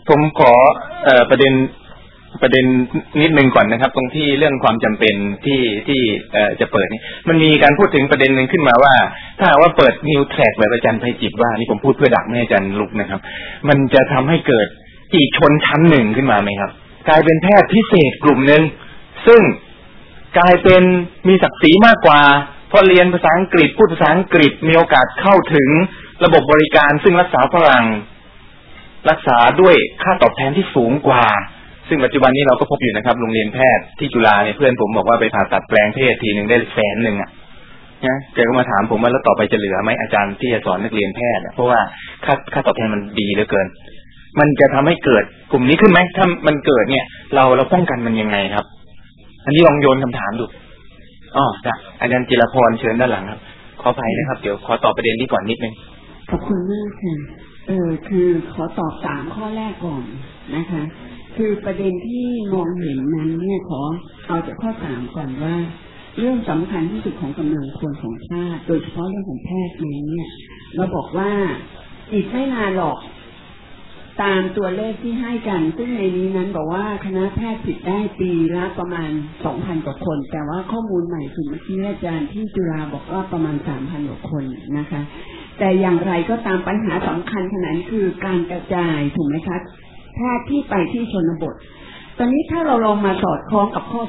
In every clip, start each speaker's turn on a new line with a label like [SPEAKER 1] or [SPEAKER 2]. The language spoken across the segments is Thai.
[SPEAKER 1] ผมขอประเด็นนิดนึงก่อนนะครับตรงที่เรื่องความจำเป็นที่จะเปิดนี่มันมีการพูดถึงประเด็นหนึ่งขึ้นมาว่าถ้าว่าเปิด New Track แบบอาจารย์ไพจิตรว่านี่ผมพูดเพื่อดักไม่ให้อาจารย์ลุกนะครับมันจะทำให้เกิดอีกชนชั้นหนึ่งขึ้นมาไหมครับกลายเป็นแพทย์พิเศษกลุ่มนึงซึ่งกลายเป็นมีศักดิ์ศรีมากกว่าพอเรียนภาษาอังกฤษพูดภาษาอังกฤษมีโอกาสเข้าถึงระบบบริการซึ่งรักษาฝรั่งรักษาด้วยค่าตอบแทนที่สูงกว่าซึ่งปัจจุบันนี้เราก็พบอยู่นะครับโรงเรียนแพทย์ที่จุฬาเนี่ยเพื่อนผมบอกว่าไปผ่าตัดแปลงเพศทีนึงได้100,000อ่ะนะแกก็มาถามผมว่าแล้วต่อไปจะเหลือไหมอาจารย์ที่จะสอนนักเรียนแพทย์เพราะว่าค่าตอบแทนมันดีเหลือเกินมันจะทำให้เกิดกลุ่มนี้ขึ้นไหมถ้ามันเกิดเนี่ยเราป้องกันมันยังไงครับอันนี้ลองโยนคำถามดูจ้ะอาจารย์จิรพรเชิญด้านหลังครับขออภัยนะครับเดี๋ยวขอตอบประเด็นนี้ก่อนนิดนึง
[SPEAKER 2] ขอบคุณมากค่ะคือขอตอบ3ข้อแรกก่อนนะคะคือประเด็นที่มองเห็นนั้นเนี่ยขอเอาจากข้อ3ก่อนว่าเรื่องสำคัญที่สุดของกำลังคนของชาติโดยเฉพาะเรื่องของแพทย์เนี่ยเราบอกว่าอีกไม่นานหรอกตามตัวเลขที่ให้กันซึ่งในนี้นั้นบอกว่าคณะแพทย์ผลิตได้ปีละประมาณ 2,000 กว่าคนแต่ว่าข้อมูลใหม่สุดเมื่อกี้อาจารย์ที่จุฬาบอกว่าประมาณ 3,000 กว่าคนนะคะแต่อย่างไรก็ตามปัญหาสำคัญขนาดนี้คือการกระจายถูกไหมคะแพทย์ที่ไปที่ชนบทตอนนี้ถ้าเราลองมาสอดคล้องกับข้อ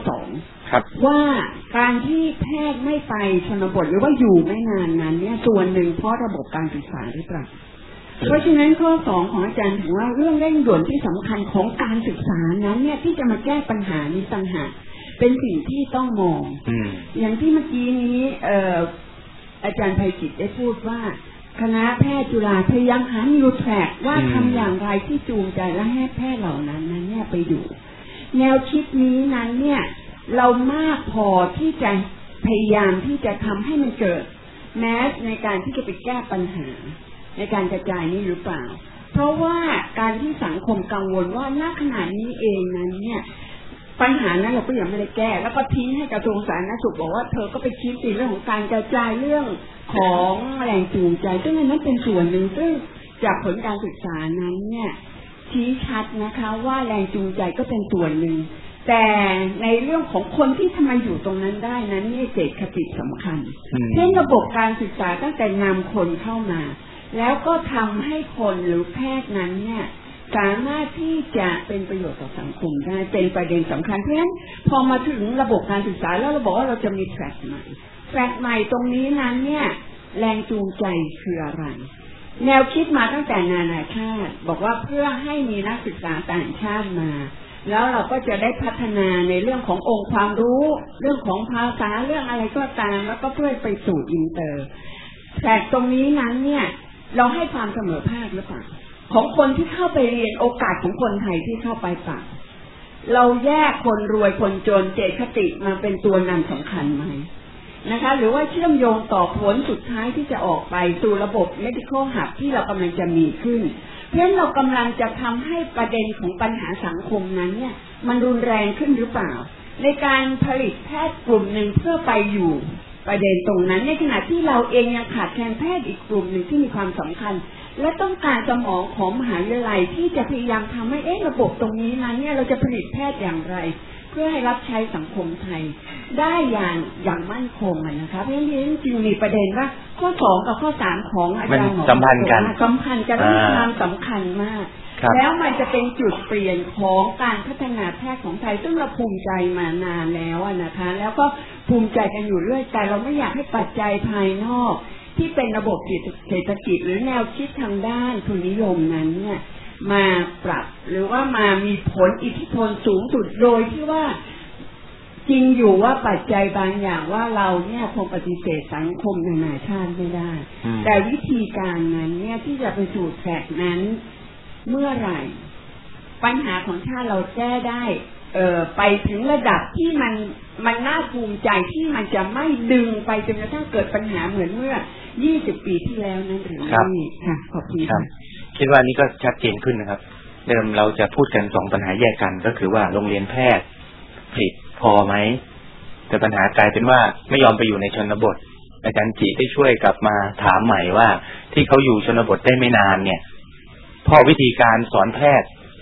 [SPEAKER 2] 2ว่าการที่แพทย์ไม่ไปชนบทหรือว่าอยู่ไม่นานนั้นเนี่ยส่วนหนึ่งเพราะระบบการศึกษาหรือเปล่าเพราะฉะนั้นข้อ2ของอาจารย์ถือว่าเรื่องเร่งด่วนที่สำคัญของการศึกษานั้นเนี่ยที่จะมาแก้ปัญหานี้ต่างหากเป็นสิ่งที่ต้องมองอย่างที่เมื่อกี้นี้อาจารย์ไพจิตรได้พูดว่าคณะแพทย์จุฬาพยายามหาNew Trackว่าทำอย่างไรที่จูงใจและให้แพทย์เหล่านั้นเนี่ยไปอยู่แนวคิดนี้นั้นเนี่ยเรามากพอที่จะพยายามที่จะทำให้มันเกิดแมสในการที่จะไปแก้ปัญหาในการกระจายนี้หรือเปล่าเพราะว่าการที่สังคมกังวลว่าณขณะนี้เองนั้นเนี่ยปัญหานั้นเราก็ยังไม่ได้แก้แล้วก็ทิ้งให้กระทรวงสาธารณสุขบอกว่าเธอก็ไปคิดในเรื่องของการกระจายเรื่องของแรงจูงใจซึ่งอันนั้นเป็นส่วนหนึ่งซึ่งจากผลการศึกษานั้นเนี่ยชี้ชัดนะคะว่าแรงจูงใจก็เป็นส่วนหนึ่งแต่ในเรื่องของคนที่ทำไมอยู่ตรงนั้นได้นั้นนี่เจตคติสำคัญเช่นระบบการศึกษาตั้งแต่นำคนเข้ามาแล้วก็ทำให้คนหรือแพทย์นั้นเนี่ยสามารถที่จะเป็นประโยชน์ต่อสังคมได้เป็นประเด็นสำคัญเพราะฉะนั้นพอมาถึงระบบการศึกษาแล้วเราบอกว่าเราจะมีแทร็กใหม่ตรงนี้นั้นเนี่ยแรงจูงใจคืออะไรแนวคิดมาตั้งแต่นานาชาติบอกว่าเพื่อให้มีนักศึกษาต่างชาติมาแล้วเราก็จะได้พัฒนาในเรื่องขององค์ความรู้เรื่องของภาษาเรื่องอะไรก็ตามแล้วก็เพื่อไปสู่อินเตอร์แต่ตรงนี้นั้นเนี่ยเราให้ความเสมอภาคหรือเปล่าของคนที่เข้าไปเรียนโอกาสของคนไทยที่เข้าไปป่ะเราแยกคนรวยคนจนเจตคติมาเป็นตัวนำสำคัญไหมนะคะหรือว่าเชื่อมโยงต่อผลสุดท้ายที่จะออกไปสู่ระบบ medical hub ที่เรากำลังจะมีขึ้นเพราะฉะนั้นเรากำลังจะทำให้ประเด็นของปัญหาสังคมนั้นเนี่ยมันรุนแรงขึ้นหรือเปล่าในการผลิตแพทย์กลุ่มหนึ่งเพื่อไปอยู่ประเด็นตรงนั้นในขณะที่เราเองยังขาดแคลนแพทย์อีกกลุ่มหนึ่งที่มีความสำคัญและต้องการสมองของมหาวิทยาลัยที่จะพยายามทำให้ระบบตรงนี้นั้นเนี่ยเราจะผลิตแพทย์อย่างไรเพื่อให้รับใช้สังคมไทยได้อย่างมั่นคงนะคะเพราะฉะนั้นจึงมีประเด็นว่าข้อ2กับข้อ3ของอาจารย์
[SPEAKER 1] สัมพันธ์กัน
[SPEAKER 2] มีความสำคัญมากแล้วมันจะเป็นจุดเปลี่ยนของการพัฒนาแพทย์ของไทยซึ่งเราภูมิใจมานานแล้วนะคะแล้วก็ภูมิใจกันอยู่เรื่อยแต่เราไม่อยากให้ปัจจัยภายนอกที่เป็นระบบเศรษฐกิจหรือแนวคิดทางด้านทุนนิยมนั้นเนี่ยมาปรับหรือว่ามามีผลอิทธิพลสูงสุดโดยที่ว่าจริงอยู่ว่าปัจจัยบางอย่างว่าเราเนี่ยคงปฏิเสธสังคมนานาชาติไม่ได้แต่วิธีการนั้นเนี่ยที่จะไปสู่แทร็กนั้นเมื่อไหร่ปัญหาของชาติเราแก้ได้ไปถึงระดับที่มันน่าภูมิใจที่มันจะไม่ดึงไปจนกระทั่งเกิดปัญหาเหมือนเมื่อ20 ปีที่แล้วนั้นหรือไม่ค่ะขอบคุณค่ะ
[SPEAKER 1] คิดว่านี้ก็ชัดเจนขึ้นนะครับเดิมเราจะพูดกัน2ปัญหาแยกกันก็คือว่าโรงเรียนแพทย์ผลิตพอไหมแต่ปัญหากลายเป็นว่าไม่ยอมไปอยู่ในชนบทอาจารย์จิได้ช่วยกลับมาถามใหม่ว่าที่เขาอยู่ชนบทได้ไม่นานเนี่ยเพราะวิธีการสอนแพทย์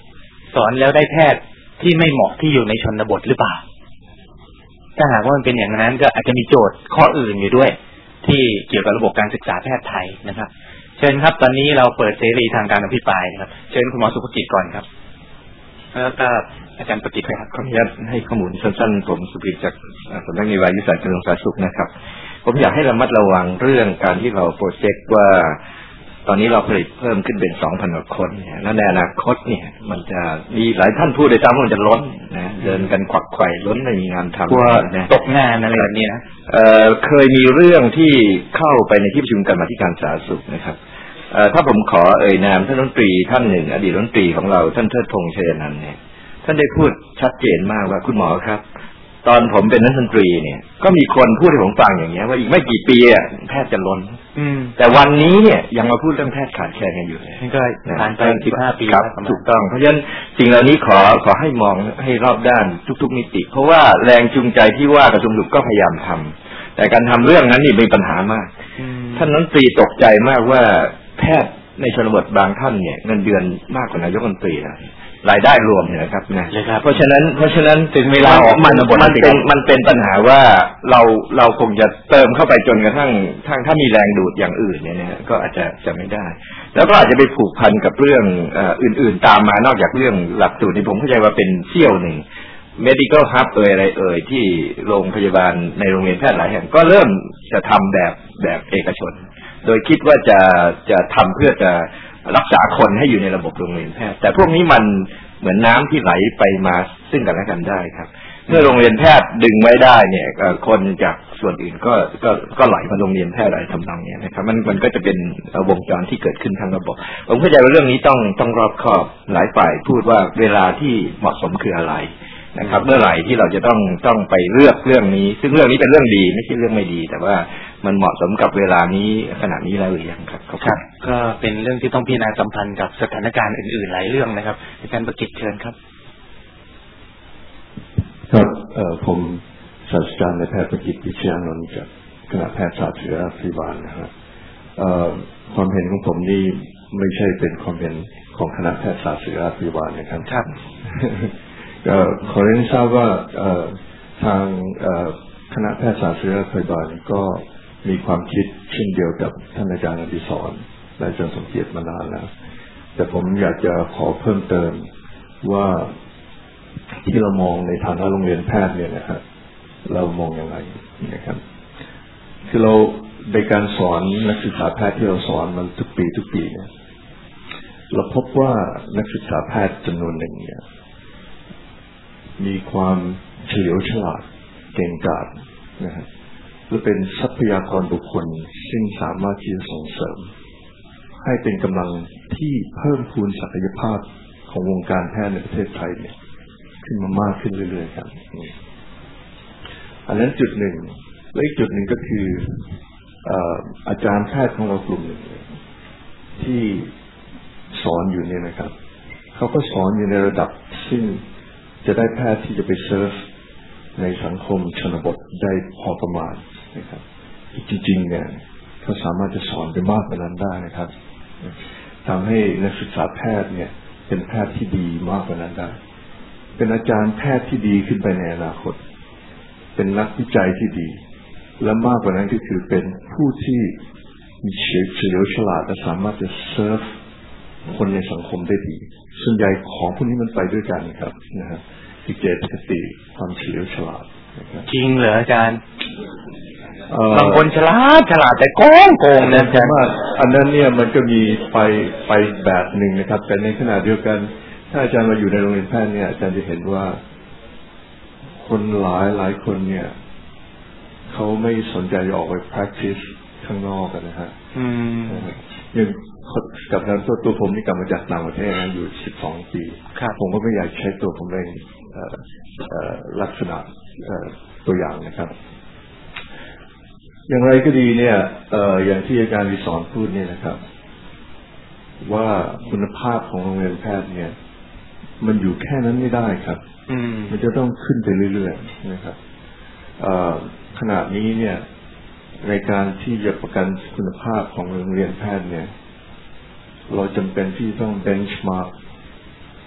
[SPEAKER 1] สอนแล้วได้แพทย์ที่ไม่เหมาะที่อยู่ในชนบทหรือเปล่าถ้าหากว่ามันเป็นอย่างนั้นก็อาจจะมีโจทย์ข้ออื่นอยู่ด้วยที่เกี่ยวกับระบบการศึกษาแพทย์ไทยนะครับเชิญครับตอนนี้เราเปิดเสรีทางการอภิปรายนะครับเชิญคุณหมอสุภกิจก่อนครับแล้วก็อาจารย์ประกิตครับ
[SPEAKER 3] ขออนุญาตให้ข้อมูลสั้นๆผมสุภกิจจากสำนักนโยบายยุทธศาสตร์กระทรวงสาธารณสุขนะครับผมอยากให้ระมัดระวังเรื่องการที่เราโปรเจกต์ว่าตอนนี้เราผลิตเพิ่มขึ้นเป็น 2,000 กว่าคนเนี่ยแล้วในอนาคตเนี่ยมันจะมีหลายท่านพูดได้ตามว่ามันจะล้นนะเดินกันขวักไขว่ล้นไม่มีงานทำ
[SPEAKER 1] กลัวตกงานอะไรแบบนี้นะ
[SPEAKER 3] เคยมีเรื่องที่เข้าไปในที่ประชุมกรรมาธิการสาธารณสุขนะครับถ้าผมขอเอ่ยนามท่านรัฐมนตรีท่านหนึ่งอดีตรัฐมนตรีของเราท่านเทิดพงษ์ชัยนันท์เนี่ยท่านได้พูดชัดเจนมากว่าคุณหมอครับตอนผมเป็นรัฐมนตรีเนี่ยก็มีคนพูดให้ผมฟังอย่างเงี้ยว่าอีกไม่กี่ปีแพทย์จะล้นแต่วันนี้เนี่ยยังมาพูดเรื่องแพทย์ขาดแคลนกันอยู่เลย
[SPEAKER 1] นี่ก็ผ่านไป15 ปี
[SPEAKER 3] ครับถูกต้องเพราะฉะนั้นสิ่งเหล่านี้ขอให้มองให้รอบด้านทุกๆมิติเพราะว่าแรงจูงใจที่ว่ากระทรวงสาธารณสุขก็พยายามทำแต่การทำเรื่องนั้นนี่มีปัญหามากท่านรัฐมนตรีตกใจมากว่าแพทย์ในชนบทบางท่านเนี่ยเงินเดือนมากกว่านายกรัฐมนตรีนะรายได้รวมเนี่ยนะครับนะเพราะฉะนั้น
[SPEAKER 1] ถึงเวลาออก
[SPEAKER 3] มันเป็นปัญหาว่าเราคงจะเติมเข้าไปจนกระทั่งถ้ามีแรงดูดอย่างอื่นเนี่ยก็อาจจะไม่ได้แล้วก็อาจจะไปผูกพันกับเรื่องอื่นๆตามมานอกจากเรื่องหลักสูตรที่ผมเข้าใจว่าเป็นเสี้ยวหนึ่ง medical hub อะไรที่โรงพยาบาลในโรงเรียนแพทย์หลายแห่งก็เริ่มจะทำแบบเอกชนโดยคิดว่าจะทำเพื่อจะรักษาคนให้อยู่ในระบบโรงเรียนแพทย์แต่พวกนี้มันเหมือนน้ำที่ไหลไปมาซึ่งกันและกันได้ครับเมื่อโรงเรียนแพทย์ดึงไว้ได้เนี่ยคนจากส่วนอื่นก็ไหลมาโรงเรียนแพทย์อะไรทำนองนี้นะครับมันก็จะเป็นวงจรที่เกิดขึ้นทั้งระบบผมเข้าใจว่าเรื่องนี้ต้องรอบคอบหลายฝ่ายพูดว่าเวลาที่เหมาะสมคืออะไรนะครับเมื่อไหร่ที่เราจะต้องไปเลือกเรื่องนี้ซึ่งเรื่องนี้เป็นเรื่องดีไม่ใช่เรื่องไม่ดีแต่ว่ามันเหมาะสมกับเวลานี้ขณะนี้แล้วหรือยังครับ
[SPEAKER 1] ครับก็เป็นเรื่องที่ต้องพิจารณาสัมพันธ์กับสถานการณ์อื่นๆหลายเรื่องนะครับอาจารย์ประกิตเชิญครับ
[SPEAKER 4] ครับผมศาสตราจารย์นายแพทย์ประกิตวิชญานนท์จากคณะแพทยศาสตร์ศิริราชพยาบาลนะครับความเห็นของผมนี่ไม่ใช่เป็นความเห็นของคณะแพทยศาสตร์ศิริราชพยาบาลนะครับ
[SPEAKER 1] ครับ
[SPEAKER 4] ขอเรียนทราบว่าทางคณะแพทยศาสตร์ศิริราชพยาบาลก็มีความคิดเช่นเดียวกับท่านอาจารย์อดิศรและอาจารย์สมเกียรติมานานแล้วแต่ผมอยากจะขอเพิ่มเติมว่าที่เรามองในฐานะโรงเรียนแพทย์เนี่ยนะครับเรามองอย่างไรนะครับคือเราในการสอนนักศึกษาแพทย์ที่เราสอนมันทุกปีเนี่ยเราพบว่านักศึกษาแพทย์จำนวนหนึ่งเนี่ยมีความเฉลียวฉลาดเก่งกาจนะครับและเป็นทรัพยากรบุคคลซึ่งสามารถที่จะส่งเสริมให้เป็นกำลังที่เพิ่มพูนศักยภาพของวงการแพทย์ในประเทศไทยเนี่ยขึ้นมามากขึ้นเรื่อยๆครับอันนั้นจุดหนึ่งและอีกจุดหนึ่งก็คืออาจารย์แพทย์ของเรากลุ่มหนึ่งที่สอนอยู่เนี่ยนะครับเขาก็สอนอยู่ในระดับซึ่งจะได้แพทย์ที่จะไปเซิร์ฟในสังคมชนบทได้พอประมาณนะครับจริงๆเนี่ยเขาสามารถจะสอนไปมากกว่านั้นได้นะครับทำให้นักศึกษาแพทย์เนี่ยเป็นแพทย์ที่ดีมากกว่านั้นได้เป็นอาจารย์แพทย์ที่ดีขึ้นไปในอนาคตเป็นนักวิจัยที่ดีและมากกว่านั้นก็คือเป็นผู้ที่มีเฉลียวฉลาดและสามารถจะเซิร์ฟคนในสังคมได้ดีส่วนใหญ่ของพวกนี้มันไปด้วยกันครับนะฮะจิตใจปกติความเฉลียวฉลาด
[SPEAKER 1] จริงเหรออาจารย์บางคนฉลาดแต่โกงนะอาจารย์
[SPEAKER 4] อันนั้นเนี่ยมันก็มีไปแบบหนึ่งนะครับแต่ในขณะเดียวกันถ้าอาจารย์มาอยู่ในโรงเรียนแพทย์เนี่ยอาจารย์จะเห็นว่าคนหลายคนเนี่ยเขาไม่สนใจออกไป practice ข้างนอกกันนะฮะอย่างกับนั้นตัวผมนี่กลับมาจากต่างประเทศนะอยู่12 ปีผมก็ไม่อยากใช้ตัวผมเป็นลักษณะตัวอย่างนะครับอย่างไรก็ดีเนี่ยอย่างที่อาจารย์วิศรพูดเนี่ยนะครับว่าคุณภาพของโรงเรียนแพทย์เนี่ยมันอยู่แค่นั้นไม่ได้ครับมันจะต้องขึ้นไปเรื่อยๆนะครับขณะนี้เนี่ยในการที่จะประกันคุณภาพของโรงเรียนแพทย์เนี่ยเราจำเป็นที่ต้อง benchmark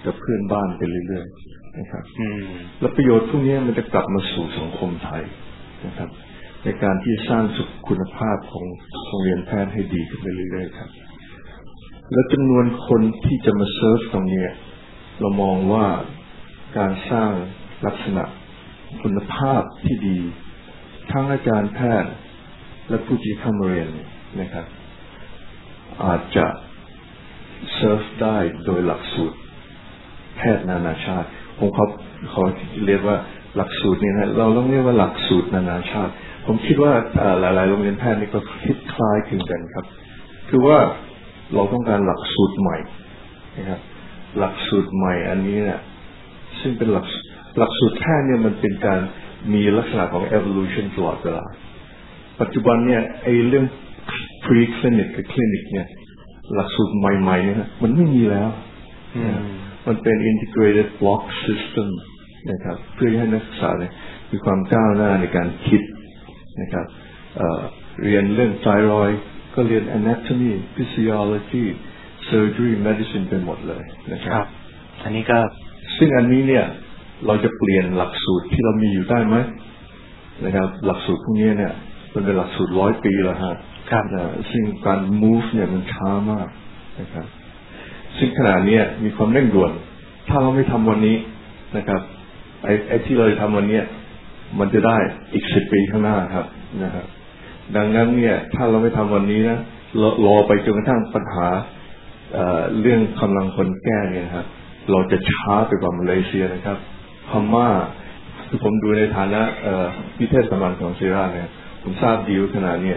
[SPEAKER 4] กับเพื่อนบ้านไปเรื่อยๆนะครับแล้วประโยชน์พวกนี้มันจะกลับมาสู่สังคมไทยนะครับในการที่สร้างสุขคุณภาพของโรงเรียนแพทย์ให้ดีขึ้นไปเรื่อยๆครับและจำนวนคนที่จะมาเซิร์ฟตรงนี้เรามองว่าการสร้างลักษณะคุณภาพที่ดีทั้งอาจารย์แพทย์และผู้ที่เข้ามาเรียนนะครับอาจจะเซิร์ฟได้โดยหลักสูตรแพทย์นานาชาติผมเขาเรียกว่าหลักสูตรนี้นะเราต้องเรียกว่าหลักสูตรนานาชาติผมคิดว่าหลายๆโรงเรียนแพทย์นี่ก็คิดคล้ายคลึงกันครับคือว่าเราต้องการหลักสูตรใหม่นะครับหลักสูตรใหม่อันนี้เนี่ยซึ่งเป็นหลักสูตรแพทย์เนี่ยมันเป็นการมีลักษณะของ evolution ตลอดเวลาปัจจุบันเนี่ยไอ้เรื่อง pre-clinic กับ clinic เนี่ยหลักสูตรใหม่ๆเนี่ยมันไม่มีแล้วมันเป็น integrated block system นะครับเพื่อให้นักศึกษาเนี่ยมีความก้าวหน้าในการคิดนะครับเรียนเรื่องไทรอยด์ก็เรียน anatomy physiology surgery medicine ไปหมดเลยนะครับ
[SPEAKER 1] อันนี้ก็
[SPEAKER 4] ซึ่งอันนี้เนี่ยเราจะเปลี่ยนหลักสูตรที่เรามีอยู่ได้ไหมนะครับหลักสูตรพวกนี้เนี่ยมันเป็นหลักสูตร100 ปีแล้วฮะซึ่งการ move เนี่ยมันช้ามากนะครับซึ่งขณะนี้มีความเร่งด่วนถ้าเราไม่ทำวันนี้นะครับไอ้ที่เราทำวันนี้มันจะได้อีก10 ปีข้างหน้าครับนะครับดังนั้นเนี่ยถ้าเราไม่ทำวันนี้นะรอไปจนกระทั่งปัญหาเรื่องกำลังคนแก้เนี่ยครับเราจะช้าไปกว่ามาเลเซียนะครับพม่าที่ผมดูในฐานะพิเทศสมันของซีราเนี่ยผมทราบดีว่าขณะนี้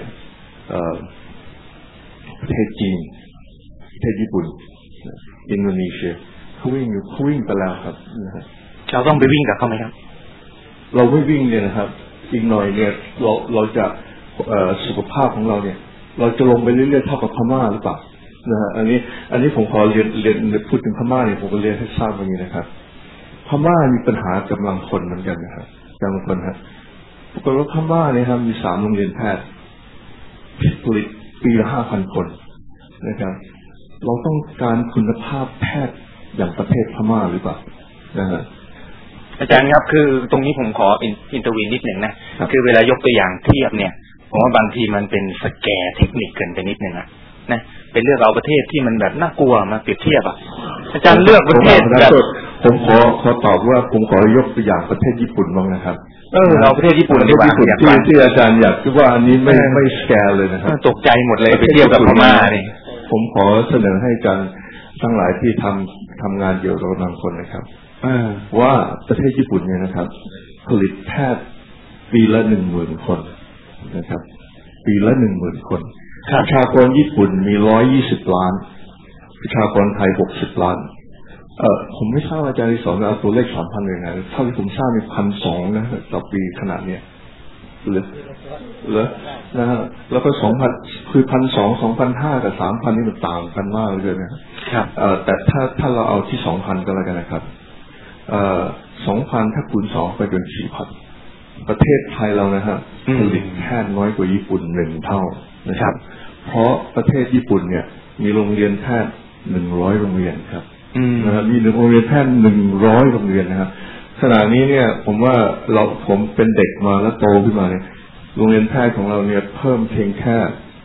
[SPEAKER 4] ประเทศจีนประเทศญี่ปุ่นอินโดนีเซียเขาวิ่งไปแล้วครับ
[SPEAKER 1] เราต้องไปวิ่งกับเขาไหมครับ
[SPEAKER 4] เราไม่วิ่งเนี่ยนะครับอีกหน่อยเนี่ยเราจะสุขภาพของเราเนี่ยเราจะลงไปเรื่อยๆเท่ากับพม่าหรือเปล่านะฮะอันนี้ผมขอเรียนพูดถึงพม่าเนี่ยผมก็เรียนให้ทราบอย่างนี้นะครับพม่ามีปัญหากำลังคนเหมือนกันนะครับกำลังคนครับปรากฏว่าพม่าเนี่ยครับมี3 โรงเรียนแพทย์ผลิตปีละ 5,000 คนนะครับเราต้องการคุณภาพแพทย์อย่างประเทศพม่าหรือเปล่านะฮะ
[SPEAKER 1] อาจารย์ครับคือตรงนี้ผมขออินเตอร์วีนนิดหนึ่งนะคือเวลายกตัวอย่างเทียบเนี่ยผมว่าบางทีมันเป็นสแกร์เทคนิคเกินไปนิดนึงนะเป็นเลือกเอาประเทศที่มันแบบน่ากลัวมาเปรียบเทียบอ่ะอาจารย์เลือกประเทศแบบ
[SPEAKER 4] ผมขอตอบว่าผมขอยกตัวอย่างประเทศญี่ปุ่นบ้างนะครับ
[SPEAKER 1] เราประเทศญี่ปุ่นดีกว่า
[SPEAKER 4] ที่อาจารย์อยากคิดว่าอันนี้ไม่สแกร์เลยนะครับ
[SPEAKER 1] ตกใจหมดเลยไปเทียบกับพม่านี่
[SPEAKER 4] ผมขอเสนอให้การทั้งหลายที่ทำงานเกี่ยวกับบางคนนะครับว่าประเทศญี่ปุ่นเนี่ยนะครับผลิตแพทย์ปีละ 10,000 คนนะครับปีละ 10,000 คนประชากรญี่ปุ่นมี120 ล้านประชากรไทย60 ล้านผมไม่ทราบอาจารย์ที่สอนเอาตัวเลข 3,000 ยังไงเท่าที่ผมทราบมี 1,200 นะต่อปีขนาดเนี้ยเหรอนะฮะแล้วก็ 2,000 คือ 1,200 2,500 กับ 3,000 นี่มันต่างกันมากเลยนะครับแต่ถ้าเราเอาที่ 2,000 ก็แล้วกันนะครับ2,000 ถ้าคูณ 2 ไปเป็น 4,000 ประเทศไทยเรานะฮะผลิตแพทย์น้อยกว่าญี่ปุ่น1 เท่านะครับเพราะประเทศญี่ปุ่นเนี่ยมีโรงเรียนแพทย์100 โรงเรียนครับนะครับมีโรงเรียนแพทย์100 โรงเรียนนะครับขณะนี้เนี่ยผมเป็นเด็กมาแล้วโตขึ้นมาเนี่ยโรงเรียนแพทย์ของเราเนี่ยเพิ่มเพียงแค่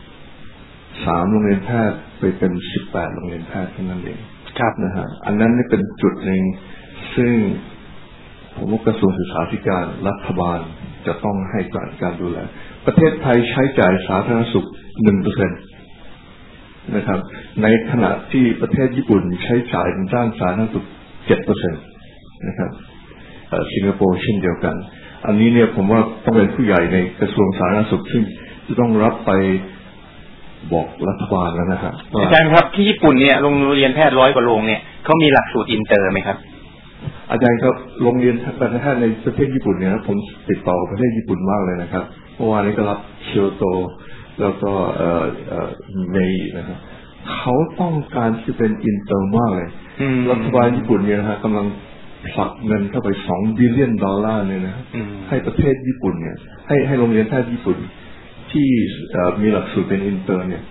[SPEAKER 4] 3 โรงเรียนแพทย์ไปเป็น18 โรงเรียนแพทย์เท่านั้นเอง
[SPEAKER 1] ครับ
[SPEAKER 4] นะฮะอันนั้นนี่เป็นจุดหนึ่งซึ่งผมว่ากระทรวงศึกษาธิการรัฐบาลจะต้องให้การดูแลประเทศไทยใช้จ่ายสาธารณสุข 1% นะครับในขณะที่ประเทศญี่ปุ่นใช้จ่ายด้านสาธารณสุข 7% นะครับสิงคโปร์เช่นเดียวกันอันนี้เนี่ยผมว่าต้องเป็นผู้ใหญ่ในกระทรวงสาธารณสุขซึ่งจะต้องรับไปบอกรัฐบาลแล้วนะครับ
[SPEAKER 1] อาจารย์ครับที่ญี่ปุ่นเนี่ยโรงเรียนแพทย์100 กว่าโรงเนี่ยเขามีหลักสูตรอินเตอร์ไหมครับ
[SPEAKER 4] อาจารย์ครับโรงเรียนการแพทย์ในประเทศญี่ปุ่นเนี่ยผมติดต่อกับประเทศญี่ปุ่นมากเลยนะครับเมื่อวานนี้ก็รับเคียวโตแล้วก็เมย์นะครับเขาต้องการที่เป็นอินเตอร์มากเลยรัฐบาลญี่ปุ่นเนี่ยนะฮะกำลังผลักเงินเข้าไป$2 บิลเลียนเนี่ยนะให้ประเทศญี่ปุ่นเนี่ยให้โรงเรียนแพทย์ญี่ปุ่นที่มีหลักสูตรเป็นอินเตอร์เนี่ย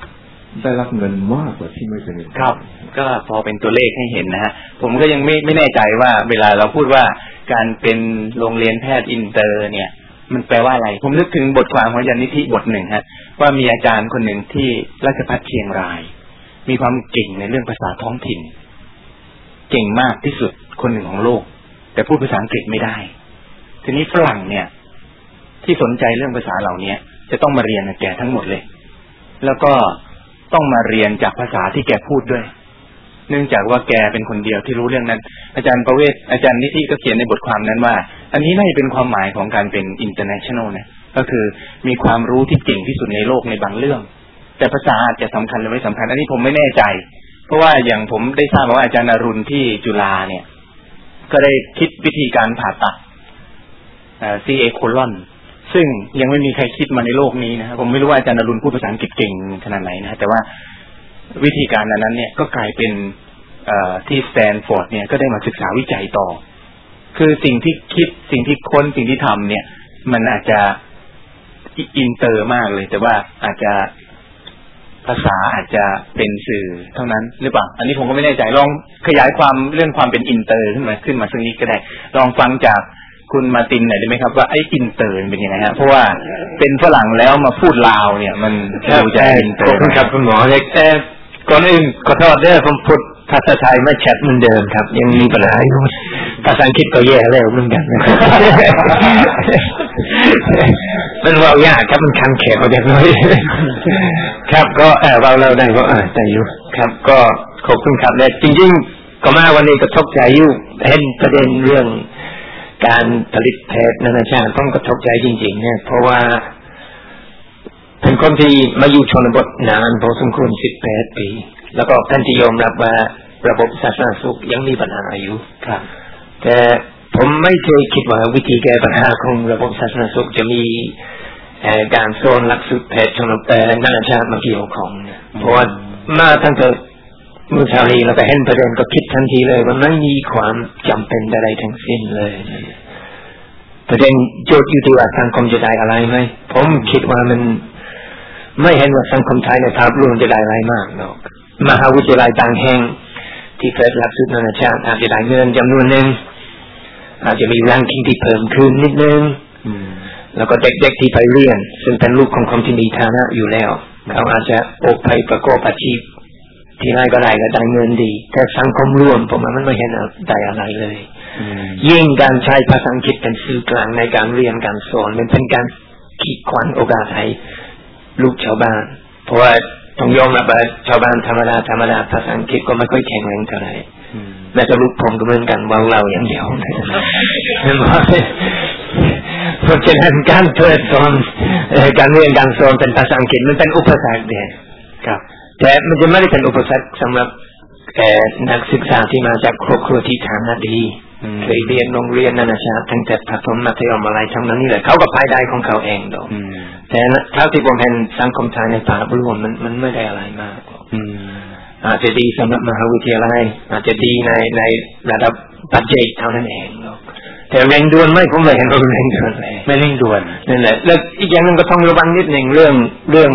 [SPEAKER 4] ได้รับเงินมากกว่าที่ไม่เป็น
[SPEAKER 1] ครับก็พอเป็นตัวเลขให้เห็นนะฮะผมก็ยังไม่แน่ใจว่าเวลาเราพูดว่าการเป็นโรงเรียนแพทย์อินเตอร์เนี่ยมันแปลว่าอะไรผมนึกถึงบทความของอาจารย์นิธิบทหนึ่งฮะว่ามีอาจารย์คนหนึ่งที่ราชภัฏเชียงรายมีความเก่งในเรื่องภาษาท้องถิ่นเก่งมากที่สุดคนหนึ่งของโลกแต่พูดภาษาอังกฤษไม่ได้ทีนี้ฝรั่งเนี่ยที่สนใจเรื่องภาษาเหล่านี้จะต้องมาเรียนกับแกทั้งหมดเลยแล้วก็ต้องมาเรียนจากภาษาที่แกพูดด้วยเนื่องจากว่าแกเป็นคนเดียวที่รู้เรื่องนั้นอาจารย์ประเวศอาจารย์นิธิก็เขียนในบทความนั้นว่าอันนี้น่าจะเป็นความหมายของการเป็น international นะก็คือมีความรู้ที่เก่งที่สุดในโลกในบางเรื่องแต่ภาษาอาจจะสำคัญหรือไม่สำคัญอันนี้ผมไม่แน่ใจเพราะว่าอย่างผมได้ทราบว่าอาจารย์อรุณที่จุฬาเนี่ยก็ได้คิดวิธีการผ่าตัดCA colon ซึ่งยังไม่มีใครคิดมาในโลกนี้นะผมไม่รู้ว่าอาจารย์อรุณพูดภาษาอังกฤษเก่งขนาดไหนนะแต่ว่าวิธีการนั้นเนี่ยก็กลายเป็นที่สแตนฟอร์ดเนี่ยก็ได้มาศึกษาวิจัยต่อคือสิ่งที่คิดสิ่งที่ค้นสิ่งที่ทำเนี่ยมันอาจจะอินเตอร์มากเลยแต่ว่าอาจจะภาษาอาจจะเป็นสื่อเท่านั้นหรือเปล่าอันนี้ผมก็ไม่แน่ใจลองขยายความเรื่องความเป็นอินเตอร์ขึ้นมาสักนิดก็ได้ลองฟังจากคุณมาตินหน่อยได้ไหมครับว่าไอ้อินเตอร์เป็นยังไงฮะเพราะว่าเป็นฝรั่งแล้วมาพูดลาวเนี่ยมันดูจะอินเตอร์
[SPEAKER 3] ครับคุณหมอเล็กก่อนอื่นขอโทษด้วยผมพูดภาษาไทยไม่ชัดเหมือนเดิมครับยังมีปัญหาอยู่ภาษาอังกฤษก็แย่แล้วเหมือนกันมันว่ายากครับมันคันแขนเอาอย่างน้อยครับก็เราได้ก็ใจอยู่ครับก็ขอบคุณครับและจริงๆก็มาวันนี้ก็ตกใจอยู่เห็นประเด็นเรื่องการผลิตแพทย์นานาชาติต้องกระทบใจจริงๆเนี่ยเพราะว่าเป็นคนที่มาอยู่ชนบทนานพอสมควร18 ปีแล้วก็ท่านที่ยอมรับว่าระบบสาธารณสุขยังมีปัญหาอยู่ครับแต่ผมไม่เคยคิดว่าวิธีแก้ปัญหาของระบบสาธารณสุขจะมีการสอนหลักสูตรแพทย์ชนบทนานาชาติมาเกี่ยวข้องเพราะว่ามาตั้งแต่เมื่อเช้านี้เราก็เห็นประเด็นก็คิดทันทีเลยว่าไม่มีความจำเป็นอะไรทั้งสิ้นเลยประเด็นโจทย์อยู่ที่ว่าสังคมจะได้อะไรไหมผมคิดว่ามันไม่เห็นว่าสังคมไทยในภาพรวมจะได้อะไรมากหรอกมหาวิทยาลัยต่างแห่งที่เปิดหลักสูตรนานาชาติอาจจะได้เงินจำนวนหนึ่งอาจจะมีแรงกิ้งที่เพิ่มขึ้นนิดนึงแล้วก็เด็กๆที่ไปเรียนซึ่งเป็นลูกของคนที่มีฐานะอยู่แล้วเขาอาจจะออกไปประกอบอาชีพที่ไหนก็ได้ก็ได้เงินดีแต่สังคมรวมผมว่ามันไม่เห็นได้อะไรเลยยิ่งการใช้ภาษาอังกฤษเป็นสื่อกลางในการเรียนการสอนมันเป็นการขีดขวางโอกาสให้ลูกชาวบ้านเพราะว่าต้องยอมรับว่าชาวบ้านธรรมดาภาษาอังกฤษก็ไม่ค่อยแข็งแรงเท่าไหร่แม้แต่ลูกผมก็เหมือนกันว่าเราอย่างเดียวเพราะฉะนั้นการเปิดสอนการเรียนการสอนเป็นภาษาอังกฤษมันเป็นอุปสรรคเดียวครับแต่มันจะไม่ได้เป็นอุปสรรคสำหรับนักศึกษาที่มาจากครอบครัวที่ฐานะดีเคยเรียนโรงเรียนนานาชาติตั้งแต่ประถมมัธยมอะไรทั้งนั้นนี่แหละเขาก็ภายได้ของเขาเองดอกแต่เท่าที่ผมเห็นสังคมไทยในภาพรวมมันไม่ได้อะไรมากอาจจะดีสำหรับมหาวิทยาลัยอาจจะดีในระดับปัจจัยเท่านั้นเองดอกแต่เร่งด่วนไม่ผมไม่เห็นว่าเร่งด่วนเลย
[SPEAKER 1] ไม่เร่งด่วน
[SPEAKER 3] นั่นแหละแล้วอีกอย่างนึงก็ต้องระวังนิดนึงเรื่อง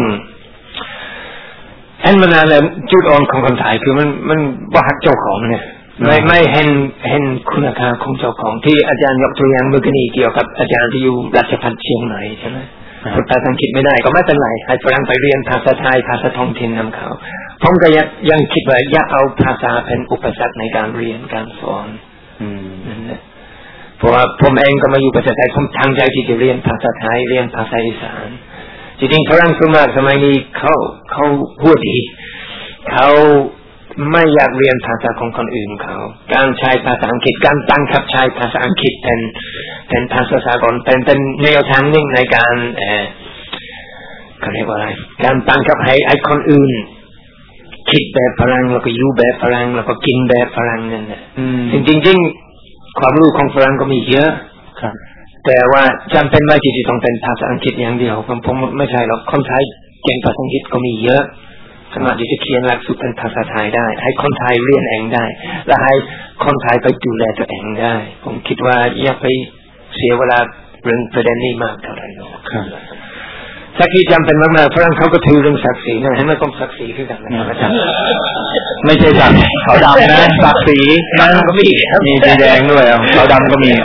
[SPEAKER 3] เห็นมานานแล้วจุดอ่อนของคนไทยคือมันว่าหักเจ้าของเนี่ยไม่เห็นคุณค่าของเจ้าของที่อาจารย์ยกตัวอย่างเมื่อกี้เกี่ยวกับอาจารย์ที่อยู่ราชภัฏเชียงใหม่ใช่ไหมพูดภาษาอังกฤษไม่ได้ก็ไม่เป็นไรให้ฝรั่งไปเรียนภาษาไทยภาษาท้องถิ่นนำเขาผมก็ยังคิดว่าอย่าเอาภาษาเป็นอุปสรรคในการเรียนการสอนนั่นแหละเพราะว่าผมเองก็มาอยู่ประเทศไทยผมตั้งใจที่จะเรียนภาษาไทยเรียนภาษาอีสานจริงๆฝรั่งส่วนมากสมัยนี้เขาพูดดีเขาไม่อยากเรียนภาษาของคนอื่นเขาการใช้ภาษาอังกฤษการตั้งคับใช้ภาษาอังกฤษเป็นภาษาสากลเป็นแนวทางหนึ่งในการเขาเรียกว่าอะไรการตั้งคับให้คนอื่นคิดแบบฝรั่งแล้วก็อยู่แบบฝรั่งแล้วก็กินแบบฝรั่งนั่นแหละจริงๆความรู้ของฝรั่งก็มีเยอะครับแต่ว่าจำเป็นไม่ที่จะต้องเป็นภาษาอังกฤษอย่างเดียวผมไม่ใช่หรอกคนไทยเก่งภาษาอังกฤษก็มีเยอะสามารถที่จะเขียนหลักสูตรเป็นภาษาไทยได้ให้คนไทยเรียนเองได้และให้คนไทยไปดูแลตัวเองได้ผมคิดว่าอย่าไปเสียเวลาเรื่องประเด็นนี้มากเท่าไหร่หรอก
[SPEAKER 5] ศักดิ์ศรีจำเป็นมากๆฝรั่งเขาก็ถือเรื่องศักดิ์ศรีนะให้มันต้องศักดิ์ศรีขึ้นกันนะครับอาจารย์
[SPEAKER 1] ไม่ใช่ศักดิ์ขาวดำนะศักดิ์ศรีนั่นก็มีสีแดงด้วยขาวดำก็มี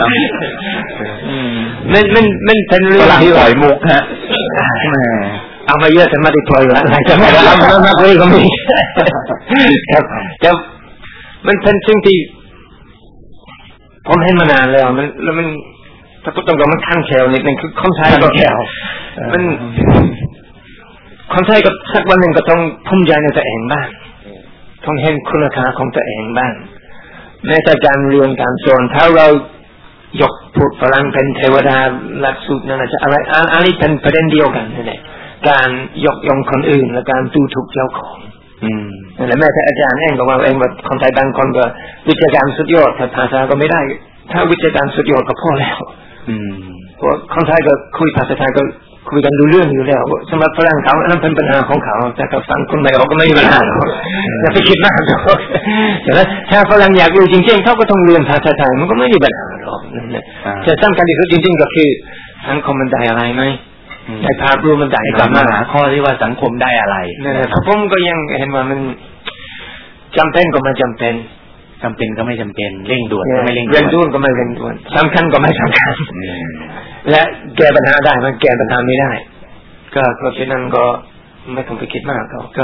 [SPEAKER 5] มันเป็นเรื่อง
[SPEAKER 1] ที่ปล่อยมุกฮะ
[SPEAKER 5] เอามาเยอะแต่ไม่ได้ปล่อยละจะไม่ได้มากเลยก็มีครับจะมันเป็นสิ่งที่ผมเห็นมานานแล้วมันถ้าพูดตรงๆมันข้างแถวนิดนึงคือคนไทยก็แถวมันคนไทยก็สักวันหนึ่งก็ต้องภูมิใจในตัวเองบ้างต้องเห็นคุณค่าของตัวเองบ้างแม้แต่การเรียนการสอนถ้าเรายกพูดฝรั่งเป็นเทวดาหลักสูตรนั่นจะอะไรอันนี้เป็นประเด็นเดียวกันนี่แหละการยกย่องคนอื่นและการดูถูกเจ้าของนั่นแหละแม้แต่อาจารย์เองก็ว่าเองว่าคนไทยบางคนก็วิชาการสุดยอดแต่ภาษาก็ไม่ได้ถ้าวิชาการสุดยอดก็พอแล้วเพราะคนไทยก็คุยภาษาไทยก็คุยกันดูเรื่องอยู่แล้วสำหรับฝรั่งเขาอันนั้นเป็นปัญหาของเขาแต่กับฟังคนไม่ออกก็ไม่มีปัญหาอย่าไปคิดมากแต่ถ้าฝรั่งอยากรู้จริงๆเขาก็ต้องเรียนภาษาไทยมันก็ไม่มีปัญหาหรอกนั่นแหละแต่สำคัญที่สุดจริงๆก็คือสังคมมันได้อะไรไหมได้ภาพรวมมันได้
[SPEAKER 1] กลับมาหาข้อที่ว่าสังคมได้อะไร
[SPEAKER 5] นั่นแหละผมก็ยังเห็นว่ามันจำเป็นก็ไม่จำเป็น
[SPEAKER 1] จำเป็นก็ไม่จำเป็นเร่งด่วนก็ไม่เร่งด่วน
[SPEAKER 5] เร่งด่วนก็ไม่เร่งด่วนสำคัญก็ไม่สำคัญและแก้ปัญหาได้มันแก้ปัญหาไม่ได้ก็เพราะฉะนั้นก็ไม่ต้องไปคิดมาก
[SPEAKER 1] ก็